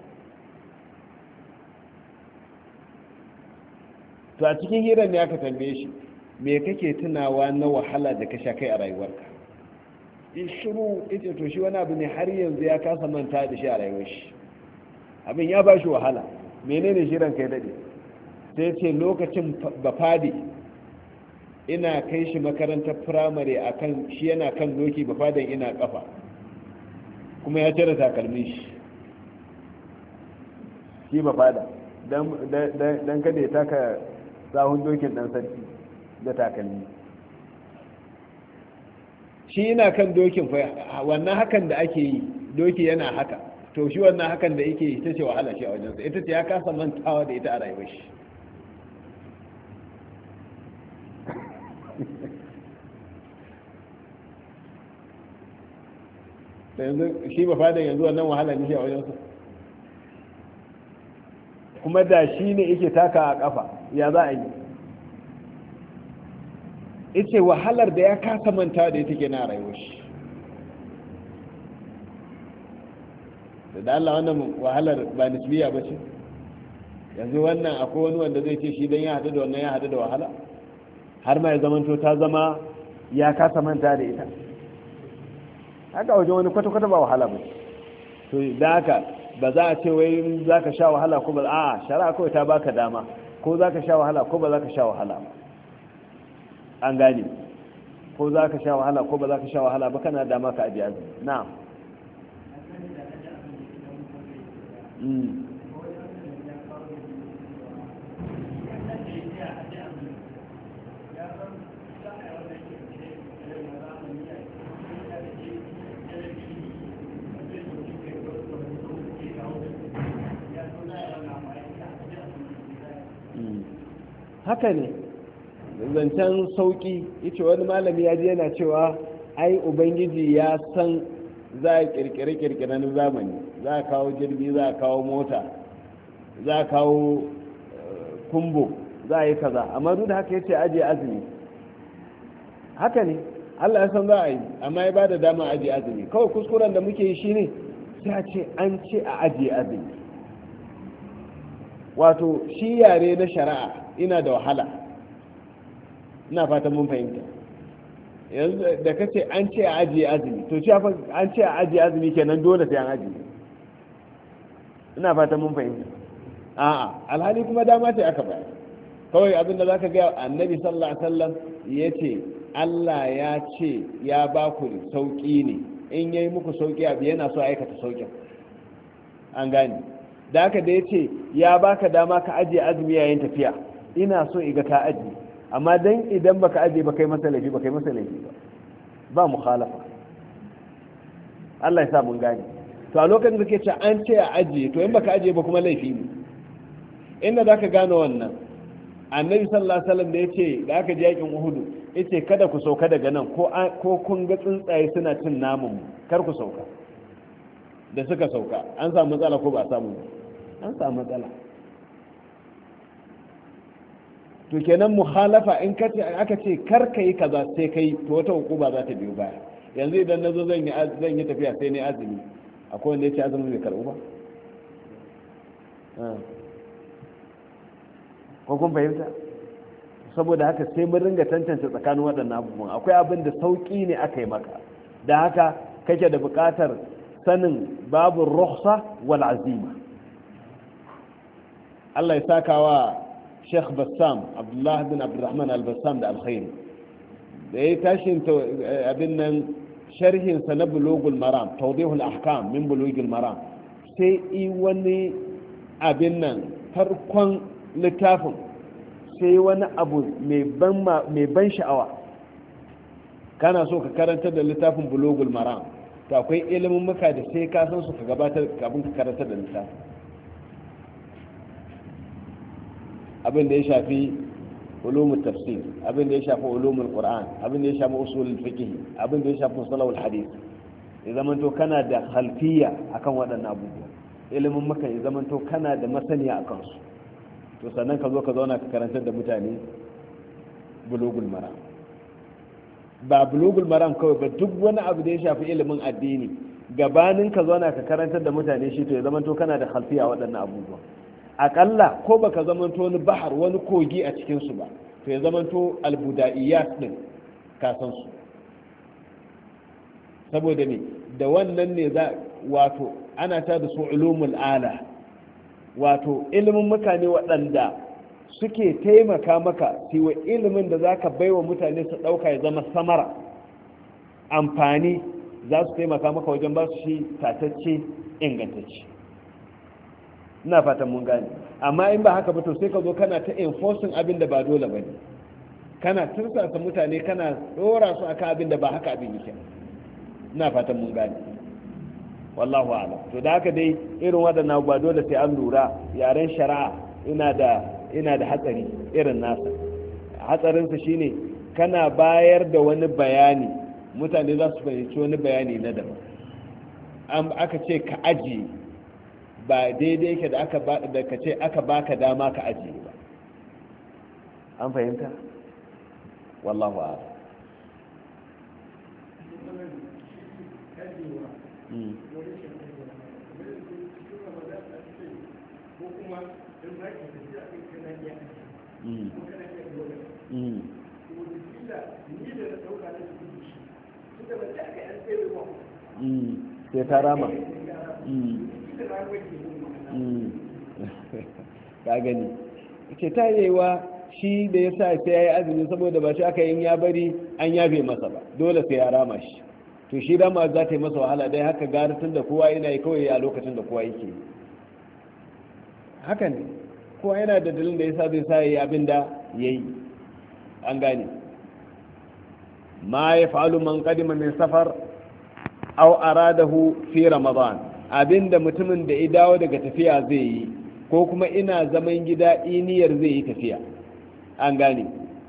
to a cikin hirar ne aka tambaye shi me kake tunawa na wahala da ka sha kai a rayuwarka in shiru ita to shi wani abu ne har yanzu ya kasa manta da shi a rayuwar shi abin ya ba shi wahala menene shirin kai dade sai ce lokacin bafadi ina kai shi makarantar firamare akan shi yana kan doki bafadan ina kafa kuma ya cire takalmin shi shi bafada dan kada ya taka sahun dokin dan sarki da takalmi shi yana kan dokin fa wannan hakan da ake yi doki yana haka to shi wannan hakan da yake ita ce wahala shi a wajensa ita ce ya kasa mantawa da ita a rayuwar shi da yanzu shi ba fada yanzu wannan wahala ne shi a wajensa kuma da shi ne yake taka a kafa ya za a yi ita wahalar da ya kasa manta da ita ke na rayuwar shi da Allah wannan wahalar ba nisbiya ba ce yanzu wannan akwai wani wanda zai ce shi don ya haɗu da wannan ya haɗu da wahala har ma ya zamanto ta zama ya kasa manta da ita haka wajen wani kwata-kwata ba wahala ba to da haka ba za a ce wai za ka sha wahala ko ba a shari'a kawai ta baka dama ko za ka sha wahala ko ba za ka sha wahala ba an gane ko za ka sha wahala ko ba za ka sha wahala ba kana dama ka ajiye azumi na'am haka ne zancen sauki yace wani malami ya ji yana cewa ai ubangiji ya san za a kirkire kirkiren zamani za a kawo jirgi za a kawo mota za a kawo kumbo za a yi kaza amma duk da haka yace aje azumi haka ne Allah ya san za a yi amma ya bada dama aje azumi kawai kuskuren da muke yi shine sai a ce an ce a aje azumi wato shi yare na shari'a ina da wahala ina fatan mun fahimta yanzu da kace an ce a ajiye azumi to ci an ce a ajiye azumi kenan dole sai an ajiye ina fatan mun fahimta a'a alhali kuma dama ce aka bayar kawai abinda zaka ga annabi sallallahu alaihi wasallam yace Allah ya ce ya ba ku sauki ne in yayi muku sauki abu yana so aikata saukin an gane da haka da yace ya baka dama ka ajiye azumi yayin tafiya ina so iga ka ajiye amma dan idan baka ajiye ba kai masa laifi ba kai masa laifi ba ba mukhalafa Allah ya sa mun gane to a lokacin da kake an ce a ajiye to in baka ajiye ba kuma laifi ne inda zaka gane wannan annabi sallallahu alaihi wasallam da yace da aka je yakin Uhud yace kada ku sauka daga nan ko ko kun ga tsuntsaye suna cin namun kar ku sauka da suka sauka an samu matsala ko ba a samu an samu matsala to kenan muhalafa in kace aka ce kar kai kaza sai kai to wata hukuma za ta biyo baya yanzu idan nazo zan yi zan yi tafiya sai ne azumi akwai wanda yace azumi bai karbu ba ko kun fahimta saboda haka sai mun ringa tantance tsakanin waɗannan abubuwan. Akwai abin da sauƙi ne aka yi maka, da haka kake da buƙatar sanin babu rukhsa wal azima. Allah ya saka wa Sheikh Bassam Abdullah bin Abdurrahman al-Bassam da alkhairi, da ya tashi abin nan sharhin sa na bulugul maram, tawdihul ahkam min bulugul maram, sai i wani abin nan farkon littafin sai wani abu mai ban sha'awa. Kana so ka karanta da littafin bulugul maram, to akwai ilimin muka da sai ka san su ka gabatar kafin ka karanta da littafin. Abin da ya shafi ulumul tafsir, abin da ya shafi ulumul qur'an, abin da ya shafi usulul fiqh, abin da ya shafi musalahul hadith, ya zamanto kana da khalfiyya akan waɗannan abubuwa. Ilimin muka ya zamanto kana da masaniya akan su, to sannan ka zo ka zauna ka karantar da mutane bulugul maram. Ba bulugul maram kawai ba, duk wani abu da ya shafi ilimin addini gabanin ka zauna ka karantar da mutane shi, to ya zamanto kana da khalfiya waɗannan abubuwa. Akalla ko baka zamanto wani bahar, wani kogi a cikin su ba, to ya zamanto albuda'iyat din ka san su. Saboda ne da wannan ne za wato ana ta da su ulumul ala, wato ilimin mutane waɗanda suke taimaka maka siwa ilimin da za ka baiwa mutane su ɗauka ya zama samara amfani, za su taimaka maka wajen ba su shi tatacce ingantacce. ina fatan mun gane. Amma in ba haka ba, to sai ka zo kana ta enforcing abin da ba dole ba ne, kana tursasa mutane, kana ɗora su akan abin da ba haka abin yake. ina fatan mun gane, wallahu a'lam. To da haka dai irin waɗannan ba dole sai an lura. Yaren shari'a ina da ina da hatsari irin nasa. Hatsarinsa shine kana bayar da wani bayani, mutane za su fahimci wani bayani na daban. An aka ce ka ajiye, ba daidai yake da aka da ka ce aka baka dama ka ajiye ba. An fahimta? Wallahu a'lam. sai ta rama ka gani ce ta yewa shi da ya sa sai ya yi azumi saboda ba shi aka yin ya bari an yafe masa ba, dole sai ya rama shi. to shi rama za ta yi masa wahala dai, haka gara tun da kowa yana yi kawai a lokacin da kowa yake haka ne. kowa yana da dalilin da ya sa zai sa ya yi abin da ya yi. an gane ma ya fa'alu man qadima min safar aw aradahu fi ramadan, abinda mutumin da ya dawo daga tafiya zai yi ko kuma ina zaman gida iniyar zai yi tafiya. an gane.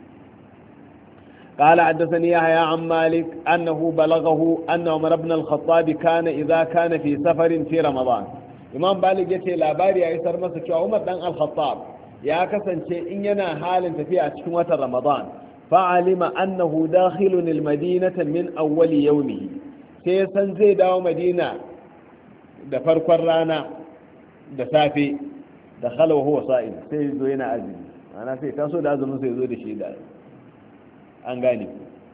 قال حدثني يحيى عن مالك أنه بلغه أن عمر بن الخطاب كان إذا كان في سفر في رمضان. إمام مالك يتي لاباري يسر مسك عمر بن الخطاب يا كسن شيء إن ينا حال تفيع شكوة رمضان فعلم أنه داخل المدينة من أول يومه، سيسن زي داو مدينة da farkon rana da safe da khalawa huwa sa'im, sai zo yana azumi, ana sai taso da azumin sai zo da shi da an gane.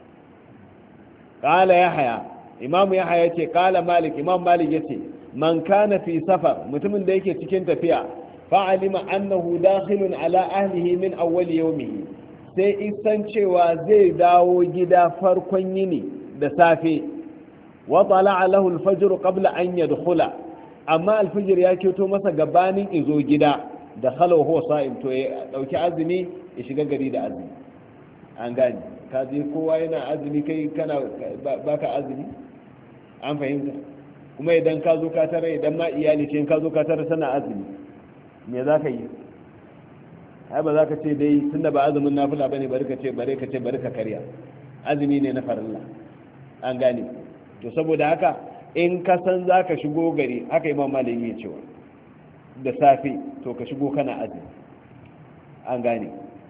qala yahya, imam yahya yace qala malik, imam malik yace man kana fi safar, mutumin da yake cikin tafiya fa alima annahu dakhilun ala ahlihi min awwal yawmihi, sai isan cewa zai dawo gida farkon yini da safe, wa tala'a lahu al-fajr qabla an yadkhula, amma al-fajr ya keto masa gabanin izo gida da khala huwa sa'im, to ya dauki azumi ya shiga gari da azumi. an gane. ka je kowa yana azumi kai kana baka azumi. an fahimta. kuma idan ka zo ka tare, idan ma iyali ce ka zo ka tare tana azumi, me za ka yi? ai ba za ka ce dai tunda ba azumin nafila bane bari ka ce bari ka ce bari ka karya, azumi ne na farilla. an gane. to saboda haka in ka san za ka shigo gari, haka imam malami ya cewa da safe to ka shigo kana azumi. an gane.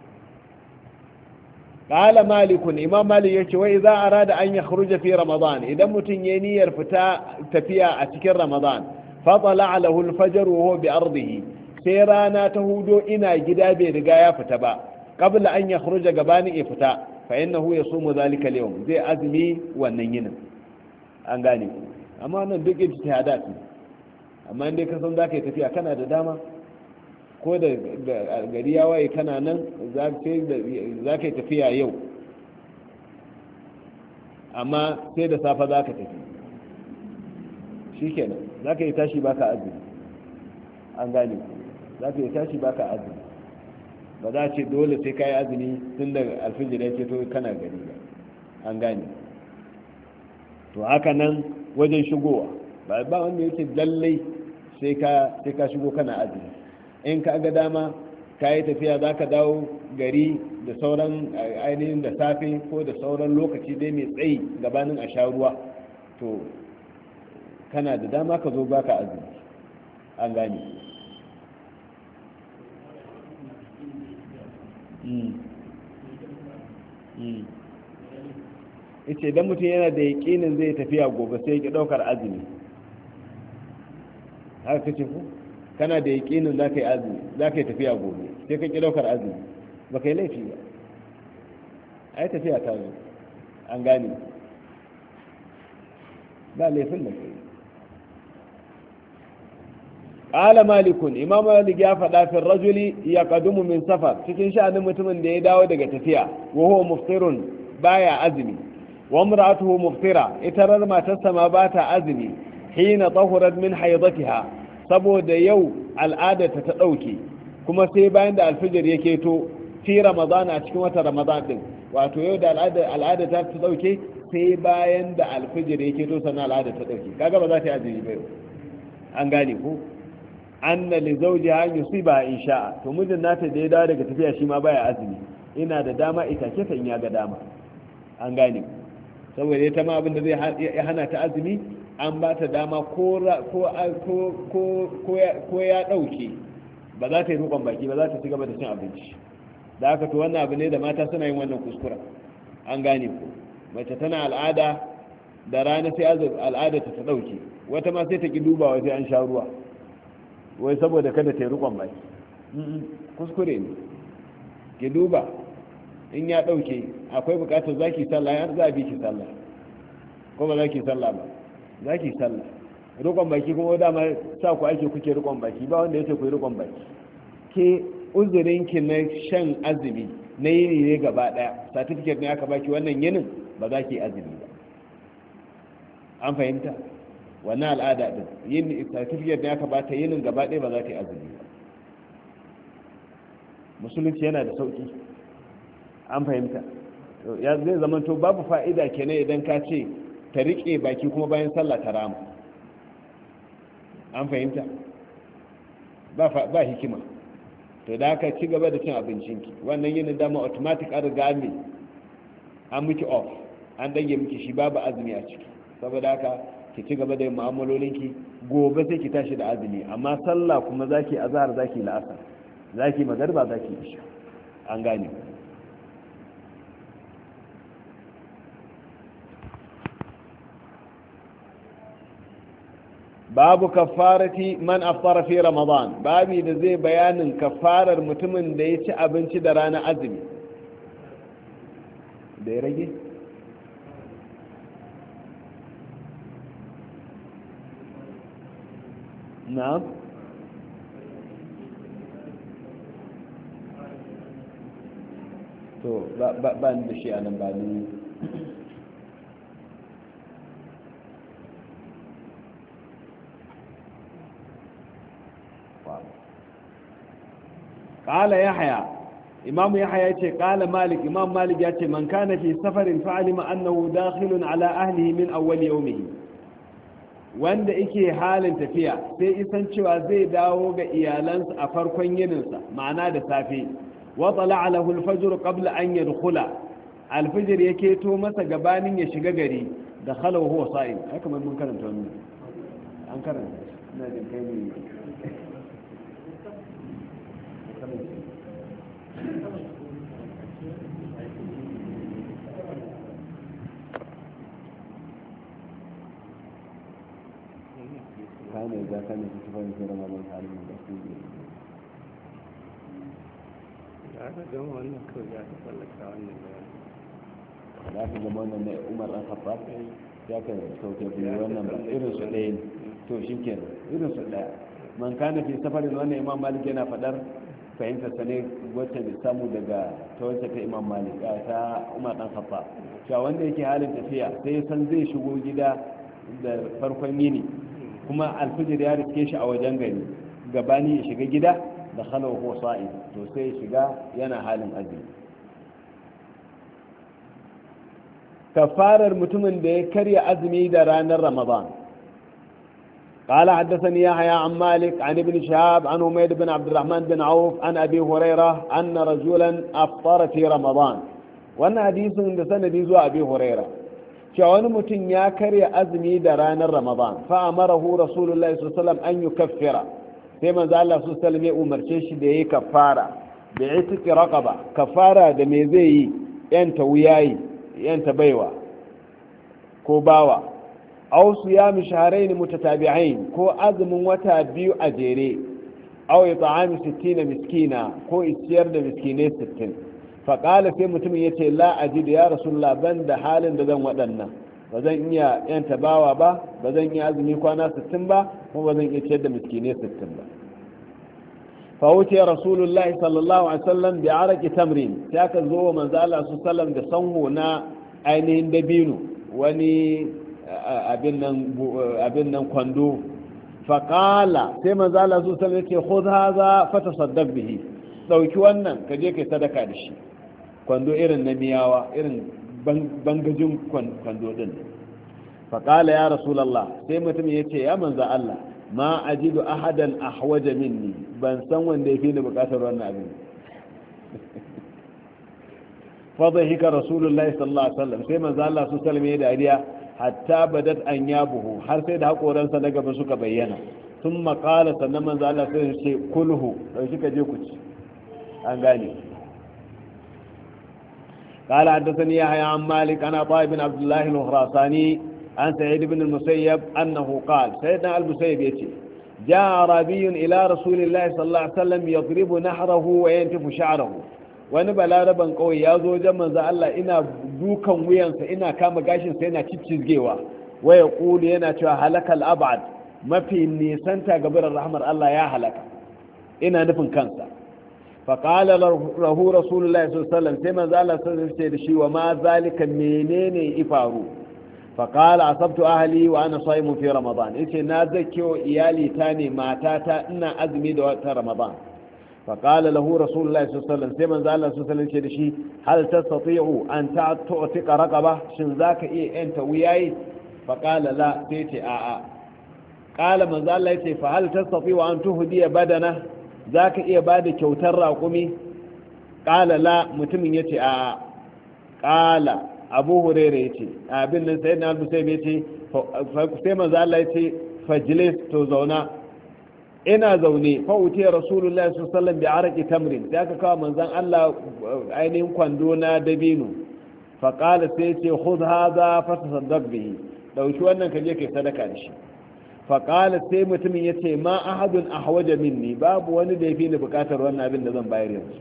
qala malikun, imam malik yace wai za arada an yakhruja fi ramadan, idan mutun yayi niyyar fita tafiya a cikin ramadan fa tala'a lahu al-fajr wa huwa bi ardihi, sai rana ta hudo ina gida bai riga ya fita ba, qabla an yakhruja gabanin ya fita fa innahu yasumu zalika al-yawm zai azumi wannan yinin an gane amma wannan duk ijtihadat ne amma indai ka san zaka yi tafiya kana da dama ko da gari ya waye kana nan za ka yi tafiya yau amma sai da safa za ka tafi shi kenan za ka yi tashi baka azumi an gane za ka yi tashi baka azumi ba za a ce dole sai ka yi azumi tun da alfijir ya ce to kana gari ba an gane to haka nan wajen shigowa ba ba wanda yake lallai sai ka shigo kana azumi in ka ga dama ka yi tafiya za ka dawo gari da sauran ainihin da safe ko da sauran lokaci dai mai tsayi gabanin a sha ruwa to kana da dama ka zo baka azumi an gane ita idan mutum yana da yaƙinin zai tafiya gobe sai ya ɗaukar azumi haka kace ku kana da yaƙinin za ka yi azumi za ka yi tafiya gobe sai ka ƙi ɗaukar azumi ba ka yi laifi ba a yi tafiya ta zo an gane ba laifin da ka yi ƙala malikun imam malik ya faɗa fin rajuli ya ƙadumu min safar cikin sha'anin mutumin da ya dawo daga tafiya wa huwa muftirun baya azumi wa imra'atuhu muftira ita rar matarsa ma ba ta azumi hina tahurat min haidatiha saboda yau al'adarta ta ɗauke kuma sai bayan da alfijir ya keto fi ramadan a cikin wata ramadan din wato yau da al'ada ta ta ɗauke sai bayan da alfijir ya keto sannan al'ada ta ɗauke kaga ba za ta yi azumi ba an gane ko anna li zawjiha yusiba in sha'a to mijin nata da ya dawo daga tafiya shi ma baya azumi ina da dama ita ke ta in ya ga dama an gane saboda ita ma abin da zai hana ta azumi an ba ta dama ko ya ɗauke ba za ta yi rukon baki ba za ta ci gaba da cin abinci da haka to wannan abu ne da mata suna yin wannan kuskura an gane ko mace tana al'ada da rana sai al'ada ta ta ɗauke wata ma sai ta ki dubawa sai an sha ruwa wai saboda kada ta yi rukon baki kuskure ne ki duba in ya ɗauke akwai bukatar za ki sallah ya za a bi ki sallah ko ba za ki sallah ba za ki sallah rikon baki kuma dama sa ku ake kuke rikon baki ba wanda ya ce ku yi rikon baki ke uzurinki na shan azumi na yini ne gaba daya certificate ne aka baki wannan yinin ba za ki azumi ba an fahimta wannan al'ada din yin certificate ne aka bata yinin gaba daya ba za ta yi azumi ba musulunci yana da sauki an fahimta ya zai zamanto babu fa'ida kenan idan ka ce ta riƙe baki kuma bayan sallah ta rama an fahimta ba hikima to da aka ci gaba da cin abincinki wannan yin dama automatic an riga ne an miki off an dage miki shi babu azumi a ciki saboda haka ki ci gaba da yin mu'amalolinki gobe sai ki tashi da azumi amma sallah kuma zaki azhar zaki la'asar zaki magarba zaki isha an gane babu kafarati man aftara fi ramadan babi da zai bayanin kafarar mutumin da ya ci abinci da rana azumi da ya rage na to ba ni da shi a nan ba ni قال يحيى إمام يحيى يتي قال مالك إمام مالك يتي من كان في سفر فعلم أنه داخل على أهله من أول يومه wanda yake halin tafiya sai isan cewa zai dawo ga iyalansa a farkon yininsa ma'ana da safe wa tala'a lahu al-fajr qabla an yadkhula al-fajr yake to masa gabanin ya shiga gari da khalahu huwa sa'im haka mun karanta wannan an karanta ina jin kai ne كان إذا كان في سفر في رمضان تعلم الرسول za ka zama wannan na umar ɗan khattab ya ka sauke biyu wannan ba irin su ɗaya ne to shi kenan irin su ɗaya man kana fi safarin wannan imam malik yana faɗar fahimtar sa ne wacce bai samu daga ta wacce ta imam malik ta umar ɗan khattab cewa wanda yake halin tafiya sai san zai shigo gida da farkon yini kuma alfijir ya riske shi a wajen gari gabani ya shiga gida da khalawa ko sa'i to sai ya shiga yana halin azumi kafarar mutumin da ya karya azumi da ranar ramadan قال حدثني يحيى عن مالك عن ابن شهاب عن حميد بن عبد الرحمن بن عوف عن ابي هريره ان رجلا افطر في رمضان wannan hadisin da sanadi zuwa abi huraira cewa wani mutum ya karya azumi da ranar ramadan fa amarahu rasulullahi sallallahu alaihi wasallam an yukaffira sai manzo Allah sallallahu alaihi wasallam ya umarce shi da yayi kafara da itiki raqaba kafara da me zai yi yanta wuyayi yanta baiwa ko bawa aw siyam shahrayn mutatabi'ain ko azumin wata biyu a jere aw it'am sittin miskina ko isiyar da miskinai sittin faƙala sai mutumin ya ce la'aji da ya rasulullah ban da halin da zan waɗannan ba zan iya yanta bawa ba ba zan iya azumi kwana sittin ba kuma ba zan iya ciyar da miskinai sittin ba fa wuce rasulullah sallallahu alaihi wasallam bi araqi tamrin sai aka zo wa manzo Allah su sallam da sanho na ainihin dabino wani abin nan abin nan kwando faƙala sai manzo Allah su sallam ya ce khudh hadha fatasaddaq bihi dauki wannan ka je kai sadaka da shi kwando irin na miyawa irin bangajin kwando din faƙala ya rasulallah sai mutum ya ce ya manza Allah ma ajidu ahadan ahwaja minni ban san wanda ya fi ni bukatar wannan abin fadhika rasulullahi sallallahu alaihi wasallam sai manza Allah su sallame da dariya hatta badat an yabuhu har sai da hakoransa na gaba suka bayyana sun maƙala sannan manza Allah sai ce kulhu dan shi ka je ku ci an gane قال حدثني يحيى عن مالك عن عطاء بن عبد الله الخراساني عن سعيد بن المسيب أنه قال سيدنا المسيب يتي جاء أعرابي إلى رسول الله صلى الله عليه وسلم يضرب نحره وينتف شعره wani balaraban kawai ya zo wajen manzo Allah ina dukan wuyansa ina kama gashinsa yana ciccizgewa waya kulu yana cewa halakal abad mafi nisanta gabarar rahmar Allah ya halaka ina nufin kansa فقال له رسول الله صلى الله عليه وسلم كما زال صلى شيء وما ذلك منين يفارو فقال عصبت أهلي وأنا صايم في رمضان إيش نازكيو إيالي تاني ما تاتا إنا أزمي دوات رمضان فقال له رسول الله صلى الله عليه وسلم كما زال صلى الله عليه وسلم هل تستطيع أن تعتق رقبة شنزاك إيه أنت وياي فقال لا تيتي آآ قال من زال الله فهل تستطيع أن تهدي بدنه za ka iya ba da kyautar raƙumi ƙala la mutumin ya ce a ƙala abu hurere ya ce abin nan sai na albusai ya ce sai maza Allah ya ce fajilis to zauna ina zaune fa'uce rasulullah su sallam bi araki tamrin sai aka kawo manzan Allah ainihin kwando na dabino faƙala sai ce khudh hadha fatasaddaq bihi dauki wannan ka je kai sadaka da shi faƙala sai mutumin ya ce ma ahadun ahwaja minni babu wani da ya fi ni buƙatar wannan abin da zan bayar yanzu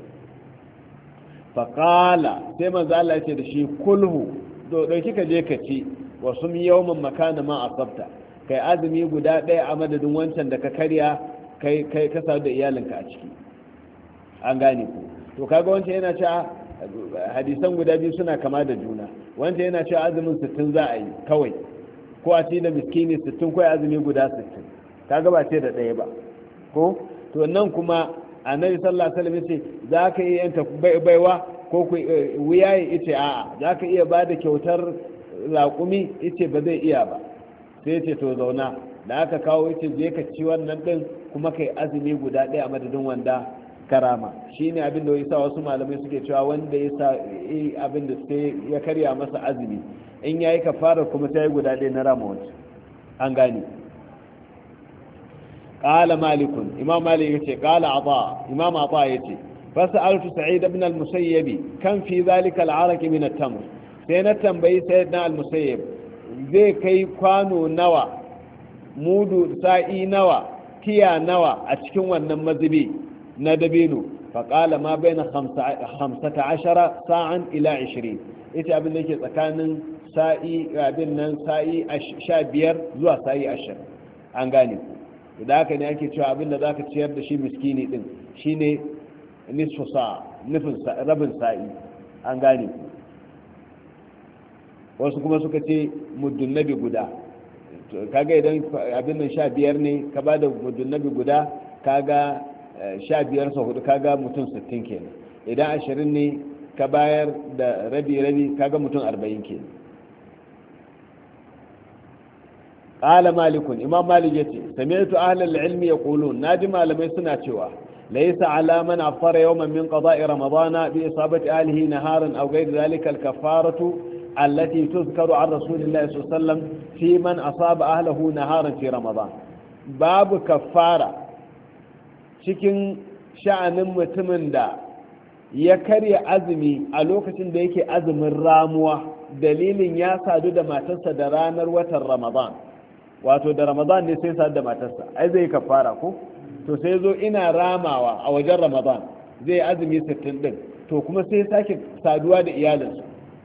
faƙala sai manzo Allah ya ce da shi kulhu to dauki ka je ka ci wa sum yawman makana ma asabta kai azumi guda ɗaya a madadin wancan da ka karya kai kai ka sadu da iyalinka a ciki an gane ku to kaga wancan yana cewa hadisan guda biyu suna kama da juna wancan yana cewa azumin sittin za a yi kawai ko a ce da miskini sittin ko azumi guda sittin kaga ba ce da ɗaya ba ko to nan kuma annabi sallallahu alaihi wasallam yace za ka iya yanta baiwa ko ku wuyaye yace a'a za ka iya bada kyautar raƙumi yace ba zai iya ba sai yace to zauna da aka kawo yace je ka ci wannan din kuma kai azumi guda ɗaya a madadin wanda karama shine abin da yasa wasu malamai suke cewa wanda yasa abin da sai ya karya masa azumi in yayi kafara kuma sai guda ɗaya na rama wancan an gane qala malikun imam malik yace qala ata imam ata yace fasaltu sa'id ibn al-musayyib kan fi zalika al-araq min at-tamr sai na tambayi sayyidina al-musayyib zai kai kwano nawa mudu sa'i nawa tiya nawa a cikin wannan mazubi na dabino faƙala ma bai na hamsata ashara sa'an ila ashirin ita abin da ke tsakanin sa'i abin nan sa'i sha biyar zuwa sa'i ashirin an gane ku da haka ne ake cewa abin da za ka ciyar da shi miskini din shine nisfu sa'a nufin rabin sa'i an gane ku wasu kuma suka ce muddun nabi guda kaga idan abin nan sha biyar ne ka ba da muddun nabi guda kaga sha biyar sa hudu kaga mutum sittin kenan idan ashirin ne ka bayar da rabi-rabi kaga mutum arba'in kenan ƙala malikun imam malik ya ce sami'tu ahlal ilmi ya ƙulun na ji malamai suna cewa laisa alaman afara yawman min qada'i ramadana bi isabati ahlihi naharan aw ghayr dhalika al-kaffaratu allati tuzkaru an rasulillahi sallallahu alaihi wasallam fi man asaba ahlihi naharan fi ramadan babu kaffara cikin sha'anin mutumin da ya karya azumi a lokacin da yake azumin ramuwa dalilin ya sadu da matarsa da ranar watan ramadan wato da ramadan ne sai sadu da matarsa ai zai kafara ko to sai zo ina ramawa a wajen ramadan zai azumi sittin din to kuma sai sake saduwa da iyalinsa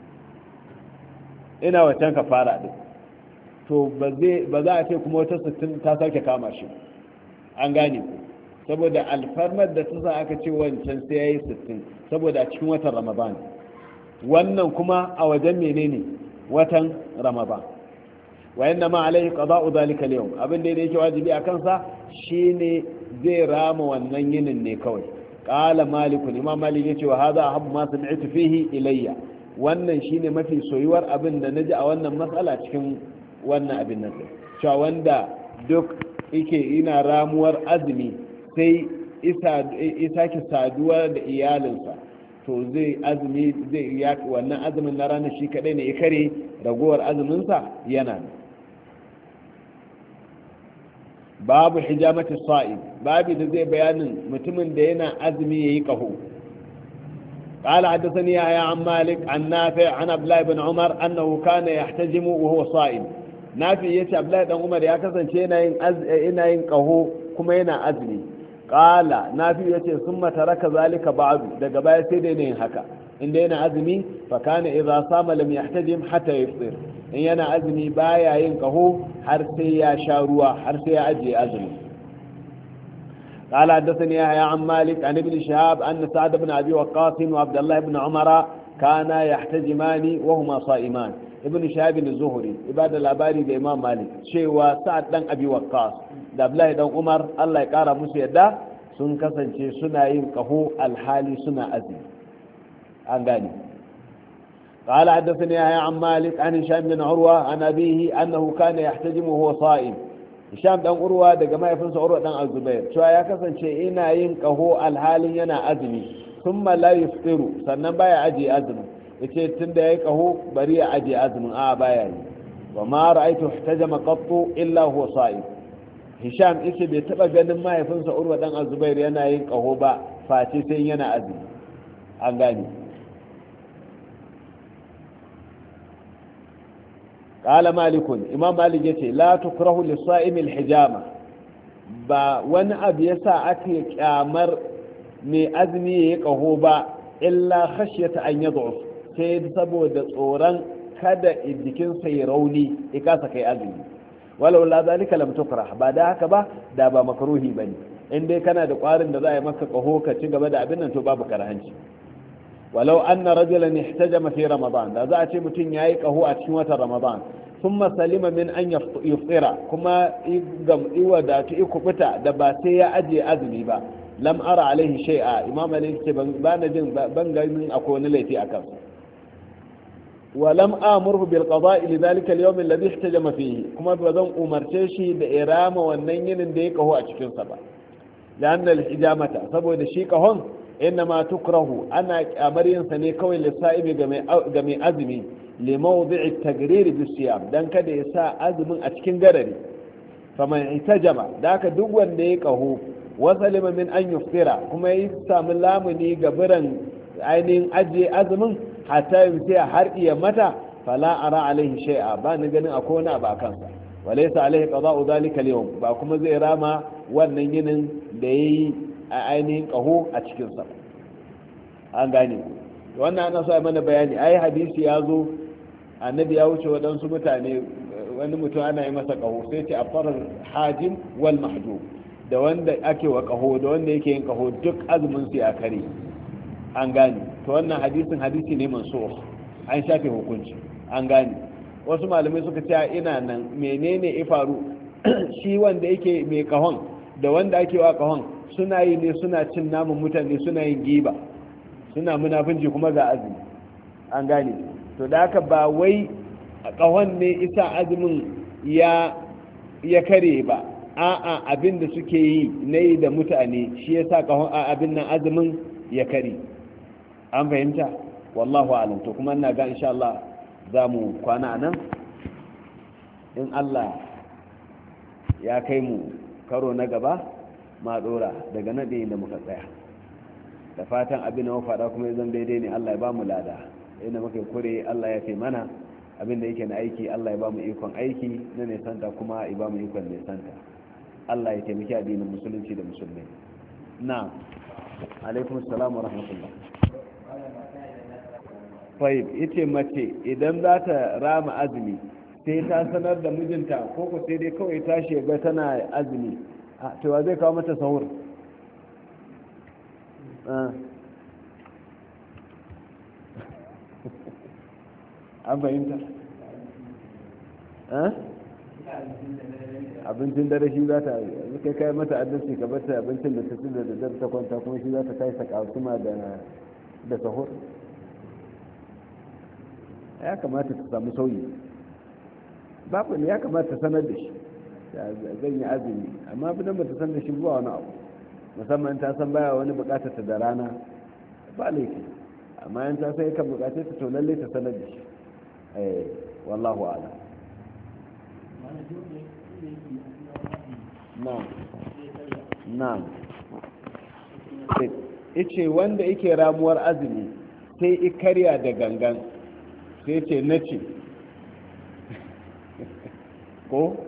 ina wancan kafara din to ba za a ce kuma wata sittin ta sake kama shi an gane ku saboda alfarmar da ta sa aka ce wancan sai ya yi sittin saboda a cikin watan ramadan wannan kuma a wajen menene watan ramadan wayan da ma alaihi qada'u zalika al-yawm abin da yake wajibi a kansa shine zai rama wannan yinin ne kawai qala malik imam malik yace wa hadha ahabbu ma sami'tu fihi ilayya wannan shine mafi soyuwar abin da naji a wannan matsala cikin wannan abin nan cewa wanda duk yake ina ramuwar azumi sai isa ki saduwa da iyalinsa to zai azumi zai ya wannan azumin na ranar shi kadai ne ya kare ragowar azuminsa yana babu hijamati sa'id babu da zai bayanin mutumin da yana azumi yayi kaho قال حدثني يا عن مالك عن نافع عن عبد الله بن عمر أنه كان يحتجم وهو صائم نافع يتي عبد الله بن عمر يا كسان ina yin kaho kuma yana azumi qala nafi yace summa taraka zalika ba'd daga baya sai dai yin haka inda yana azumi fa kana idza sama lam yahtajim hatta yafṭir in yana azumi baya yin kaho har sai ya sha ruwa har sai ya ajiye azumi قال حدثني يحيى عن مالك عن ابن شهاب أن سعد بن أبي وقاص وعبد الله بن عمر كانا يحتجمان وهما صائمان ابن شهاب الزهري عباد الأباري بإمام مالك شيء وسعد بن أبي وقاص da Abdullahi dan Umar Allah ya kara musu yadda sun kasance suna yin kaho alhali suna azumi an gane قال حدثني يحيى عن مالك عن هشام بن عروة عن أبيه أنه كان يحتجم وهو صائم هشام dan Urwa daga mahaifinsa Urwa dan Al-Zubair cewa ya kasance ina yin kaho alhalin yana azumi thumma la yuftiru sannan baya aje azumi yace tunda yayi kaho bari ya aje azumin a baya yi wa ma ra'aytu ihtajama qattu illa huwa sa'im hisham yake bai taba ganin mahaifinsa urwa dan azubair yana yin kaho ba face sai yana azumi an gani qala malikun imam malik yace la tukrahu lis-sa'im al-hijama ba wani abu yasa ake kyamar mai azumi yayi kaho ba illa khashyata an yad'uf sai saboda tsoron kada jikinsa ya rauni ya kasa kai azumi walau la zalika lam tukrah ba da haka ba da ba makruhi bane in dai kana da kwarin da za a yi maka kaho ka ci gaba da abin nan to babu karhanci walau anna rajulan ihtajama fi ramadan da za a ce mutum yayi kaho a cikin watan ramadan thumma salima min an yuftira kuma igam iwada tu ikubuta da ba sai ya aje azumi ba lam ara alaihi shay'a imam malik ce ban jin ban ganin akwai wani laifi akan ولم آمره بالقضاء لذلك اليوم الذي احتجم فيه كما بذن أمرتشي بإرامة والنين ديك هو أشكين سبا لأن الحجامة سبو دشيك هون إنما تكره أنا أمرين سنيكوي للسائب جميع أزمي لموضع التقرير بالصيام دان كده يساء أزم أشكين قرري فمن احتجم ذاك دوان ديك هو وسلم من أن يفطر كما يسا من لامني قبرا ainihin ajiye azumin hatta yin sai har iya mata fala ara alaihi shay'a ba ni ganin akwai wani abu a kansa walaysa alaihi qada'u dhalika al-yawm ba kuma zai rama wannan yinin da yayi a ainihin kaho a cikinsa an gane wannan ana so a mana bayani ai hadisi ya zo annabi ya wuce waɗansu mutane wani mutum ana yi masa kaho sai ce a farar hajim wal mahjum da wanda ake wa kaho da wanda yake yin kaho duk azumin su ya kare an gane to wannan hadisin hadisi ne mansukh an shafe hukunci an gane wasu malamai suka ce ina nan menene ya faru shi wanda yake mai kahon da wanda ake wa kahon suna yi ne suna cin namun mutane suna yin giba suna munafinci kuma ga azumi an gane to da haka ba wai kahon ne isa azumin ya ya kare ba a'a abin da suke yi na yi da mutane shi ya sa kahon a abin nan azumin ya kare an fahimta wallahu alam to kuma ina ga insha Allah za mu kwana a nan in Allah ya kai mu karo na gaba ma dora daga naɗe da muka tsaya da fatan abin da faɗa kuma zan daidai ne Allah ya ba mu lada inda muka kure Allah ya fi mana abin da yake na aiki Allah ya ba mu ikon aiki na nisanta kuma ya ba mu ikon nisanta Allah ya taimaki addinin musulunci da musulmai na alaikum assalam wa rahmatullah fahim ita mace idan za ta rama azumi sai ta sanar da mijinta ko ko sai dai kawai ta shiga tana azumi a cewa zai kawo mata sahur an fahimta abincin dare shi za ta kai kai mata adalci ka bata abincin da ta ci da daddare ta kwanta kuma shi za ta kai sakasuma da sahur ya kamata ta samu sauyi babu ne ya kamata ta sanar da shi zan yi azumi amma abin da ba ta san da shi zuwa wani abu musamman ta san baya wani bukatar ta da rana ba laifi amma yan ta sai kan bukatar ta to lalle ta sanar da shi eh wallahu a'lam na'am na'am yace wanda yake ramuwar azumi sai ikarya da gangan sai ce na ce ko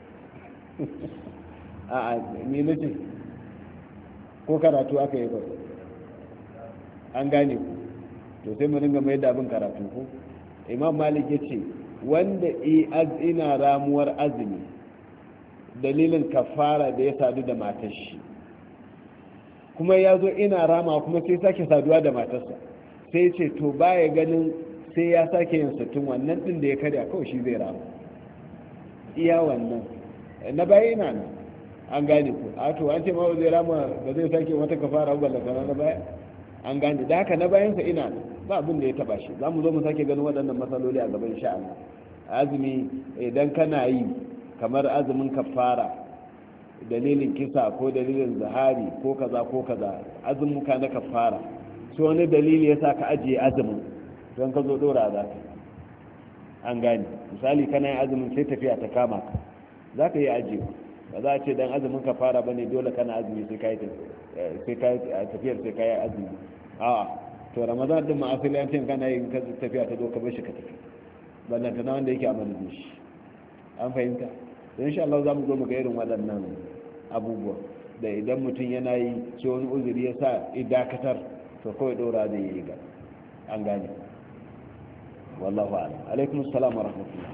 a ne na ce ko karatu aka yi ba an gane ku to sai mu ringa mai da abin karatu ko imam malik ya ce wanda ina ramuwar azumi dalilin kafara da ya sadu da matar shi kuma ya zo ina rama kuma sai sake saduwa da matarsa sai ce to baya ganin sai ya sake yin sittin wannan din da ya karya kawai shi zai rama iya wannan na baya ina nan an gane ku a to an ce ma zai rama ba zai sake wata kafara ba lafana na baya an gane da haka na bayansa ina nan ba abin da ya taba shi za mu zo mu sake ganin waɗannan matsaloli a gaban sha Allah azumi idan kana yi kamar azumin kafara dalilin kisa ko dalilin zahari ko kaza ko kaza azumuka na kafara so wani dalili yasa ka ajiye azumin don ka zo dora za ka an gane misali kana yin azumin sai tafiya ta kama ka za ka yi ajiyewa ba za a ce dan azumin ka fara bane dole kana azumi sai kai sai kai tafiyar sai kai azumi a'a to ramadan din ma asali an ce kana yin tafiya ta zo ka bar shi ka tafi ballan ta wanda yake amana da shi an fahimta don insha Allah za mu zo mu ga irin waɗannan abubuwa da idan mutum yana yi ce wani uzuri ya sa idakatar to kawai dora zai yi ga an gane wallahu a'lam alaikum assalam wa rahmatullah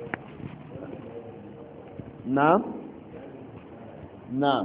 na'am na'am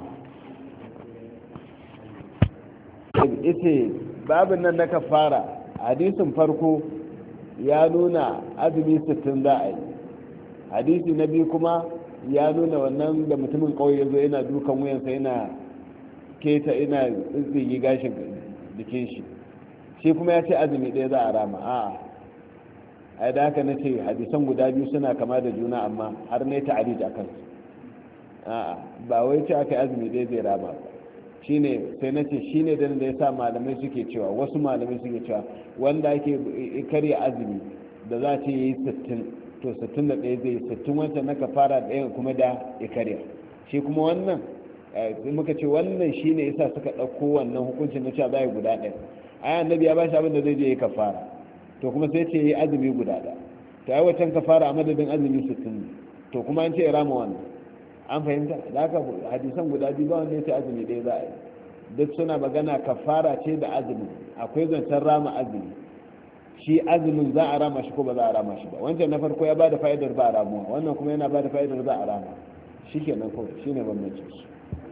ita babin nan na kafara hadisin farko ya nuna azumi sittin za a yi hadisi na biyu kuma ya nuna wannan da mutumin kawai yanzu yana dukan wuyansa yana keta ina tsitsigi gashin jikin shi shi kuma ya ce azumi ɗaya za a rama a'a ai da haka na ce hadisan guda biyu suna kama da juna amma har ne ta alij a kansu a'a ba wai ce aka azumi ɗaya zai rama ba shine sai na ce shine da da ya sa malamai suke cewa wasu malamai suke cewa wanda ake karya azumi da za ta yi sittin to sittin da ɗaya zai sittin wancan na kafara ɗaya kuma da ya karya shi kuma wannan muka ce wannan shine yasa suka ɗauko wannan hukuncin na cewa za yi guda ɗaya ai annabi ya ba shi abin da zai je ya kafara to kuma sai ce yi azumi guda ɗaya to ai wancan kafara a madadin azumi sittin to kuma an ce ya rama wannan an fahimta da haka hadisan guda biyu ba wanda ya ce azumi ɗaya za a yi duk suna magana kafara ce da azumi. Akwai zancen rama azumi, shi azumin za a rama shi ko ba za a rama shi ba. Wancan na farko ya ba da fa'idar ba a ramuwa, wannan kuma yana ba da fa'idar za a rama. Shi ke nan kawai, shi ne bambancin su.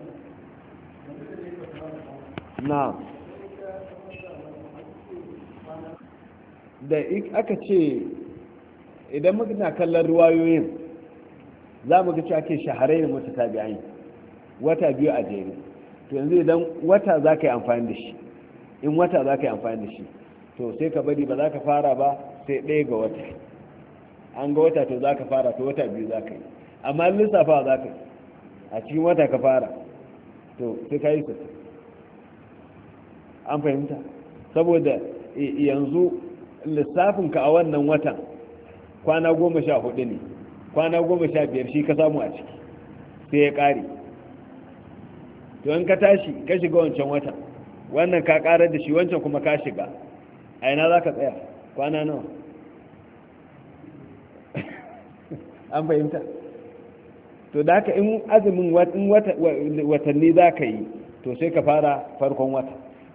na da aka ce idan muka na kallon ruwayoyin za mu ga cewa ke shaharai da mutu tabi'ai wata biyu a jere. To yanzu idan wata za ka yi amfani da shi, in wata za ka yi amfani da shi, to sai ka bari ba za ka fara ba sai ɗaya ga wata. An ga wata to za ka fara, to wata biyu za ka yi. Amma lissafa za ka yi a cikin wata ka fara, to sai ka yi su. An fahimta? Saboda yanzu lissafinka a wannan watan kwana goma sha hudu ne, kwana goma sha biyar shi ka samu a ciki sai ya ƙare. To in ka tashi ka shiga wancan watan, wannan ka ƙarar da shi, wancan kuma ka shiga, a ina za ka tsaya? Kwana nawa? An fahimta? To da haka in azumin watanni za ka yi, to sai ka fara farkon wata.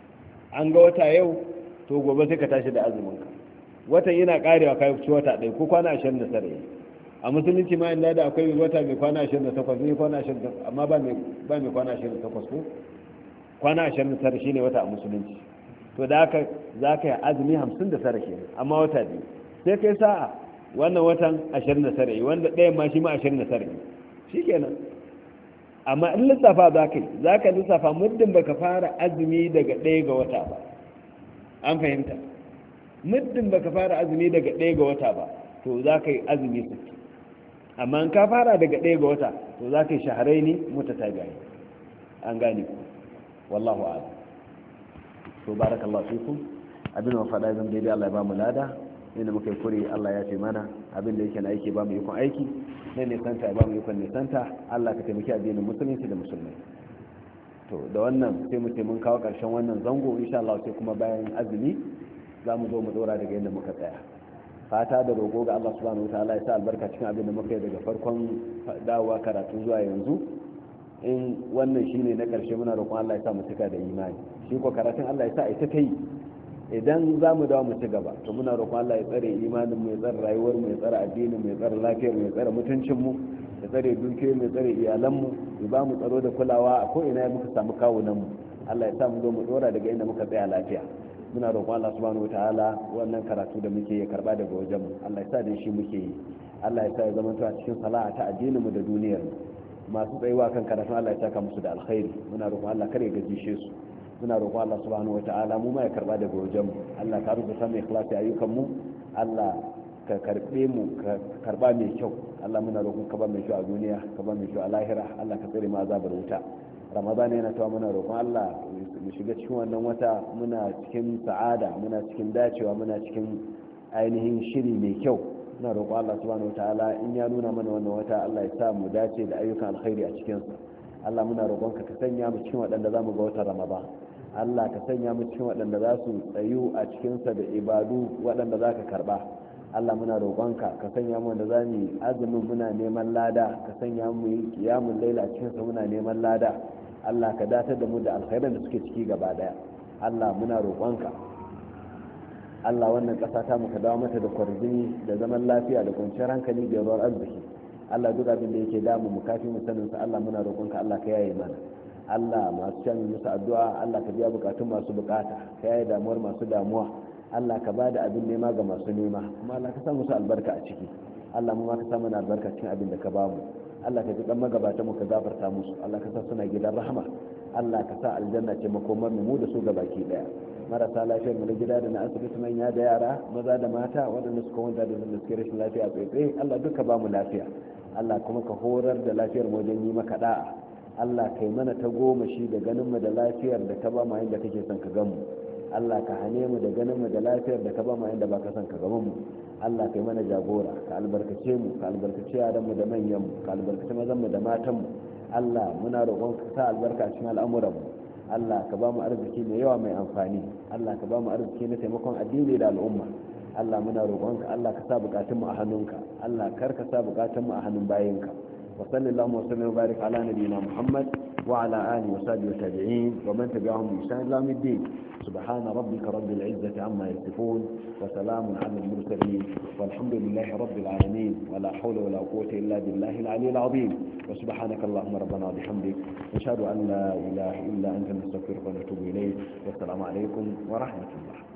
An ga wata yau, to gobe sai ka tashi da azuminka. Watan yana karewa kai ci wata ɗaya ko kwana ashirin da tara yi. A musulunci ma inda da akwai wata mai kwana ashirin da takwas ne, kwana ashirin da takwas, amma ba mai kwana ashirin da takwas ko kwana ashirin da tara shine wata a musulunci. To da haka za ka yi azumi hamsin da tara kenan, amma wata biyu sai kai sa'a wannan watan ashirin da tara yi, wanda ɗayan ma shi ma ashirin da tara yi, shi kenan. Amma in lissafa za ka yi, za ka lissafa muddin baka fara azumi daga ɗaya ga wata ba. An fahimta? Muddin baka fara azumi daga ɗaya ga wata ba, to za ka yi azumi sittin. Amma in ka fara daga ɗaya ga wata, to za ka yi shaharai ne mutatabi'ai. An gane ku. Wallahu a'lam. To barakallahu fikum. Abin da faɗa zan daidai Allah ya ba mu lada. Inda muka yi kure Allah ya ce mana, abin da yake na aiki ba mu ikon aiki, sai nisanta ya ba mu ikon nisanta. Allah ka taimaki addinin musulunci da musulmai. To da wannan sai mu ce mun kawo ƙarshen wannan zango, insha Allah sai kuma bayan azumi za mu zo mu dora daga yadda muka tsaya. Fata da roƙo ga Allah subhanahu wataala ya sa albarka cikin abin da muka yi daga farkon dawowa karatu zuwa yanzu. In wannan shine na ƙarshe, muna roƙon Allah ya sa mu cika da imani. Shi ko karatun Allah ya sa ita ta yi. Idan za mu dawo mu ci gaba, to muna roƙon Allah ya tsare imanin mu, ya tsare rayuwar mu, ya tsare addinin mu, ya tsare lafiyar mu, ya tsare mutuncin mu, ya tsare dukiyar mu, ya tsare iyalan mu, ya ba mu tsaro da kulawa a ko ina muka samu kawunan mu. Allah ya sa mu zo mu dora daga inda muka tsaya lafiya. Muna roƙon Allah subhanahu wataala wannan karatu da muke ya karba daga wajen mu. Allah ya sa da shi muke yi. Allah ya sa ya zama a cikin sala'a ta addinin mu da duniyar mu. Masu tsayuwa kan karatu Allah ya saka musu da alkhairi. Muna roƙon Allah kare gajishe su. Muna roƙon Allah subhanahu wataala mu ma ya karba daga wajen mu. Allah ka rubuta mu ikhlasi ayyukan mu. Allah ka karbe mu ka karba mai kyau. Allah muna roƙon ka ba mai kyau a duniya, ka ba mai kyau a lahira. Allah ka tsare mu azabar wuta. Ramadan yana tawa muna roƙon Allah mu shiga cikin wannan wata muna cikin sa'ada, muna cikin dacewa, muna cikin ainihin shiri mai kyau. Muna roƙon Allah subhanahu wataala in ya nuna mana wannan wata, Allah ya sa mu dace da ayyukan alkhairi a cikin sa. Allah muna roƙon ka ka sanya mu cikin waɗanda zamu ga watan Ramadan. Allah ka sanya mu cikin waɗanda za su tsayu a cikin sa da ibadu waɗanda za ka karba. Allah muna roƙonka ka sanya mu wanda za mu azumin muna neman lada, ka sanya mu yi kiyamun laila a cikin sa muna neman lada. Allah ka datar da mu da alkhairan da suke ciki gaba daya. Allah muna roƙonka, Allah wannan ƙasa ta muka dawo mata da kwarjini da zaman lafiya da kwanciyar hankali da ruwan arziki. Allah duk abin da yake damu mu kafi mu sanin sa, Allah muna roƙonka Allah ka yaye mana. Allah masu shan musu addu'a, Allah ka biya bukatun masu bukata, ka yaye damuwar masu damuwa. Allah ka bada abin nema ga masu nema, kuma Allah ka sa musu albarka a ciki. Allah mu ma ka sa mana albarka cikin abin da ka bamu. Allah ka ji dan magabata mu ka gafarta musu. Allah ka sa suna gidan rahama. Allah ka sa aljanna ce makomar mu da su gabaki daya. Marasa lafiyar mu na gida da na asibiti, manya da yara, maza da mata, waɗanda suka wanda da wanda suke rashin lafiya a tsaitsaye, Allah duka ba mu lafiya. Allah kuma ka horar da lafiyar mu wajen yi maka da'a. Allah kai mana ta goma shi da ganin mu da lafiyar da ka ba mu yayin da kake son ka gan mu. Allah ka hane mu da ganin mu da lafiyar da ka ba mu yayin da baka son ka gaban mu. Allah kai mana jagora, ka albarkace mu, ka albarkace yaran mu da manyan mu, ka albarkace mazan mu da matan mu. Allah muna roƙon ka sa albarka a cikin al'amuran mu. Allah ka ba mu arziki mai yawa mai amfani. Allah ka ba mu arziki na taimakon addini da al'umma. Allah muna roƙon ka, Allah ka sa bukatun mu a hannunka. Allah kar ka sa bukatun mu a hannun bayinka. وصل اللهم وسلم وبارك على نبينا محمد وعلى آله وصحبه والتابعين ومن تبعهم بإحسان إلى يوم الدين. سبحان ربك رب العزة عما يصفون وسلام على المرسلين والحمد لله رب العالمين ولا حول ولا قوة إلا بالله العلي العظيم. وسبحانك اللهم ربنا وبحمدك نشهد أن لا إله إلا أنت نستغفرك ونتوب إليك. والسلام عليكم ورحمة الله.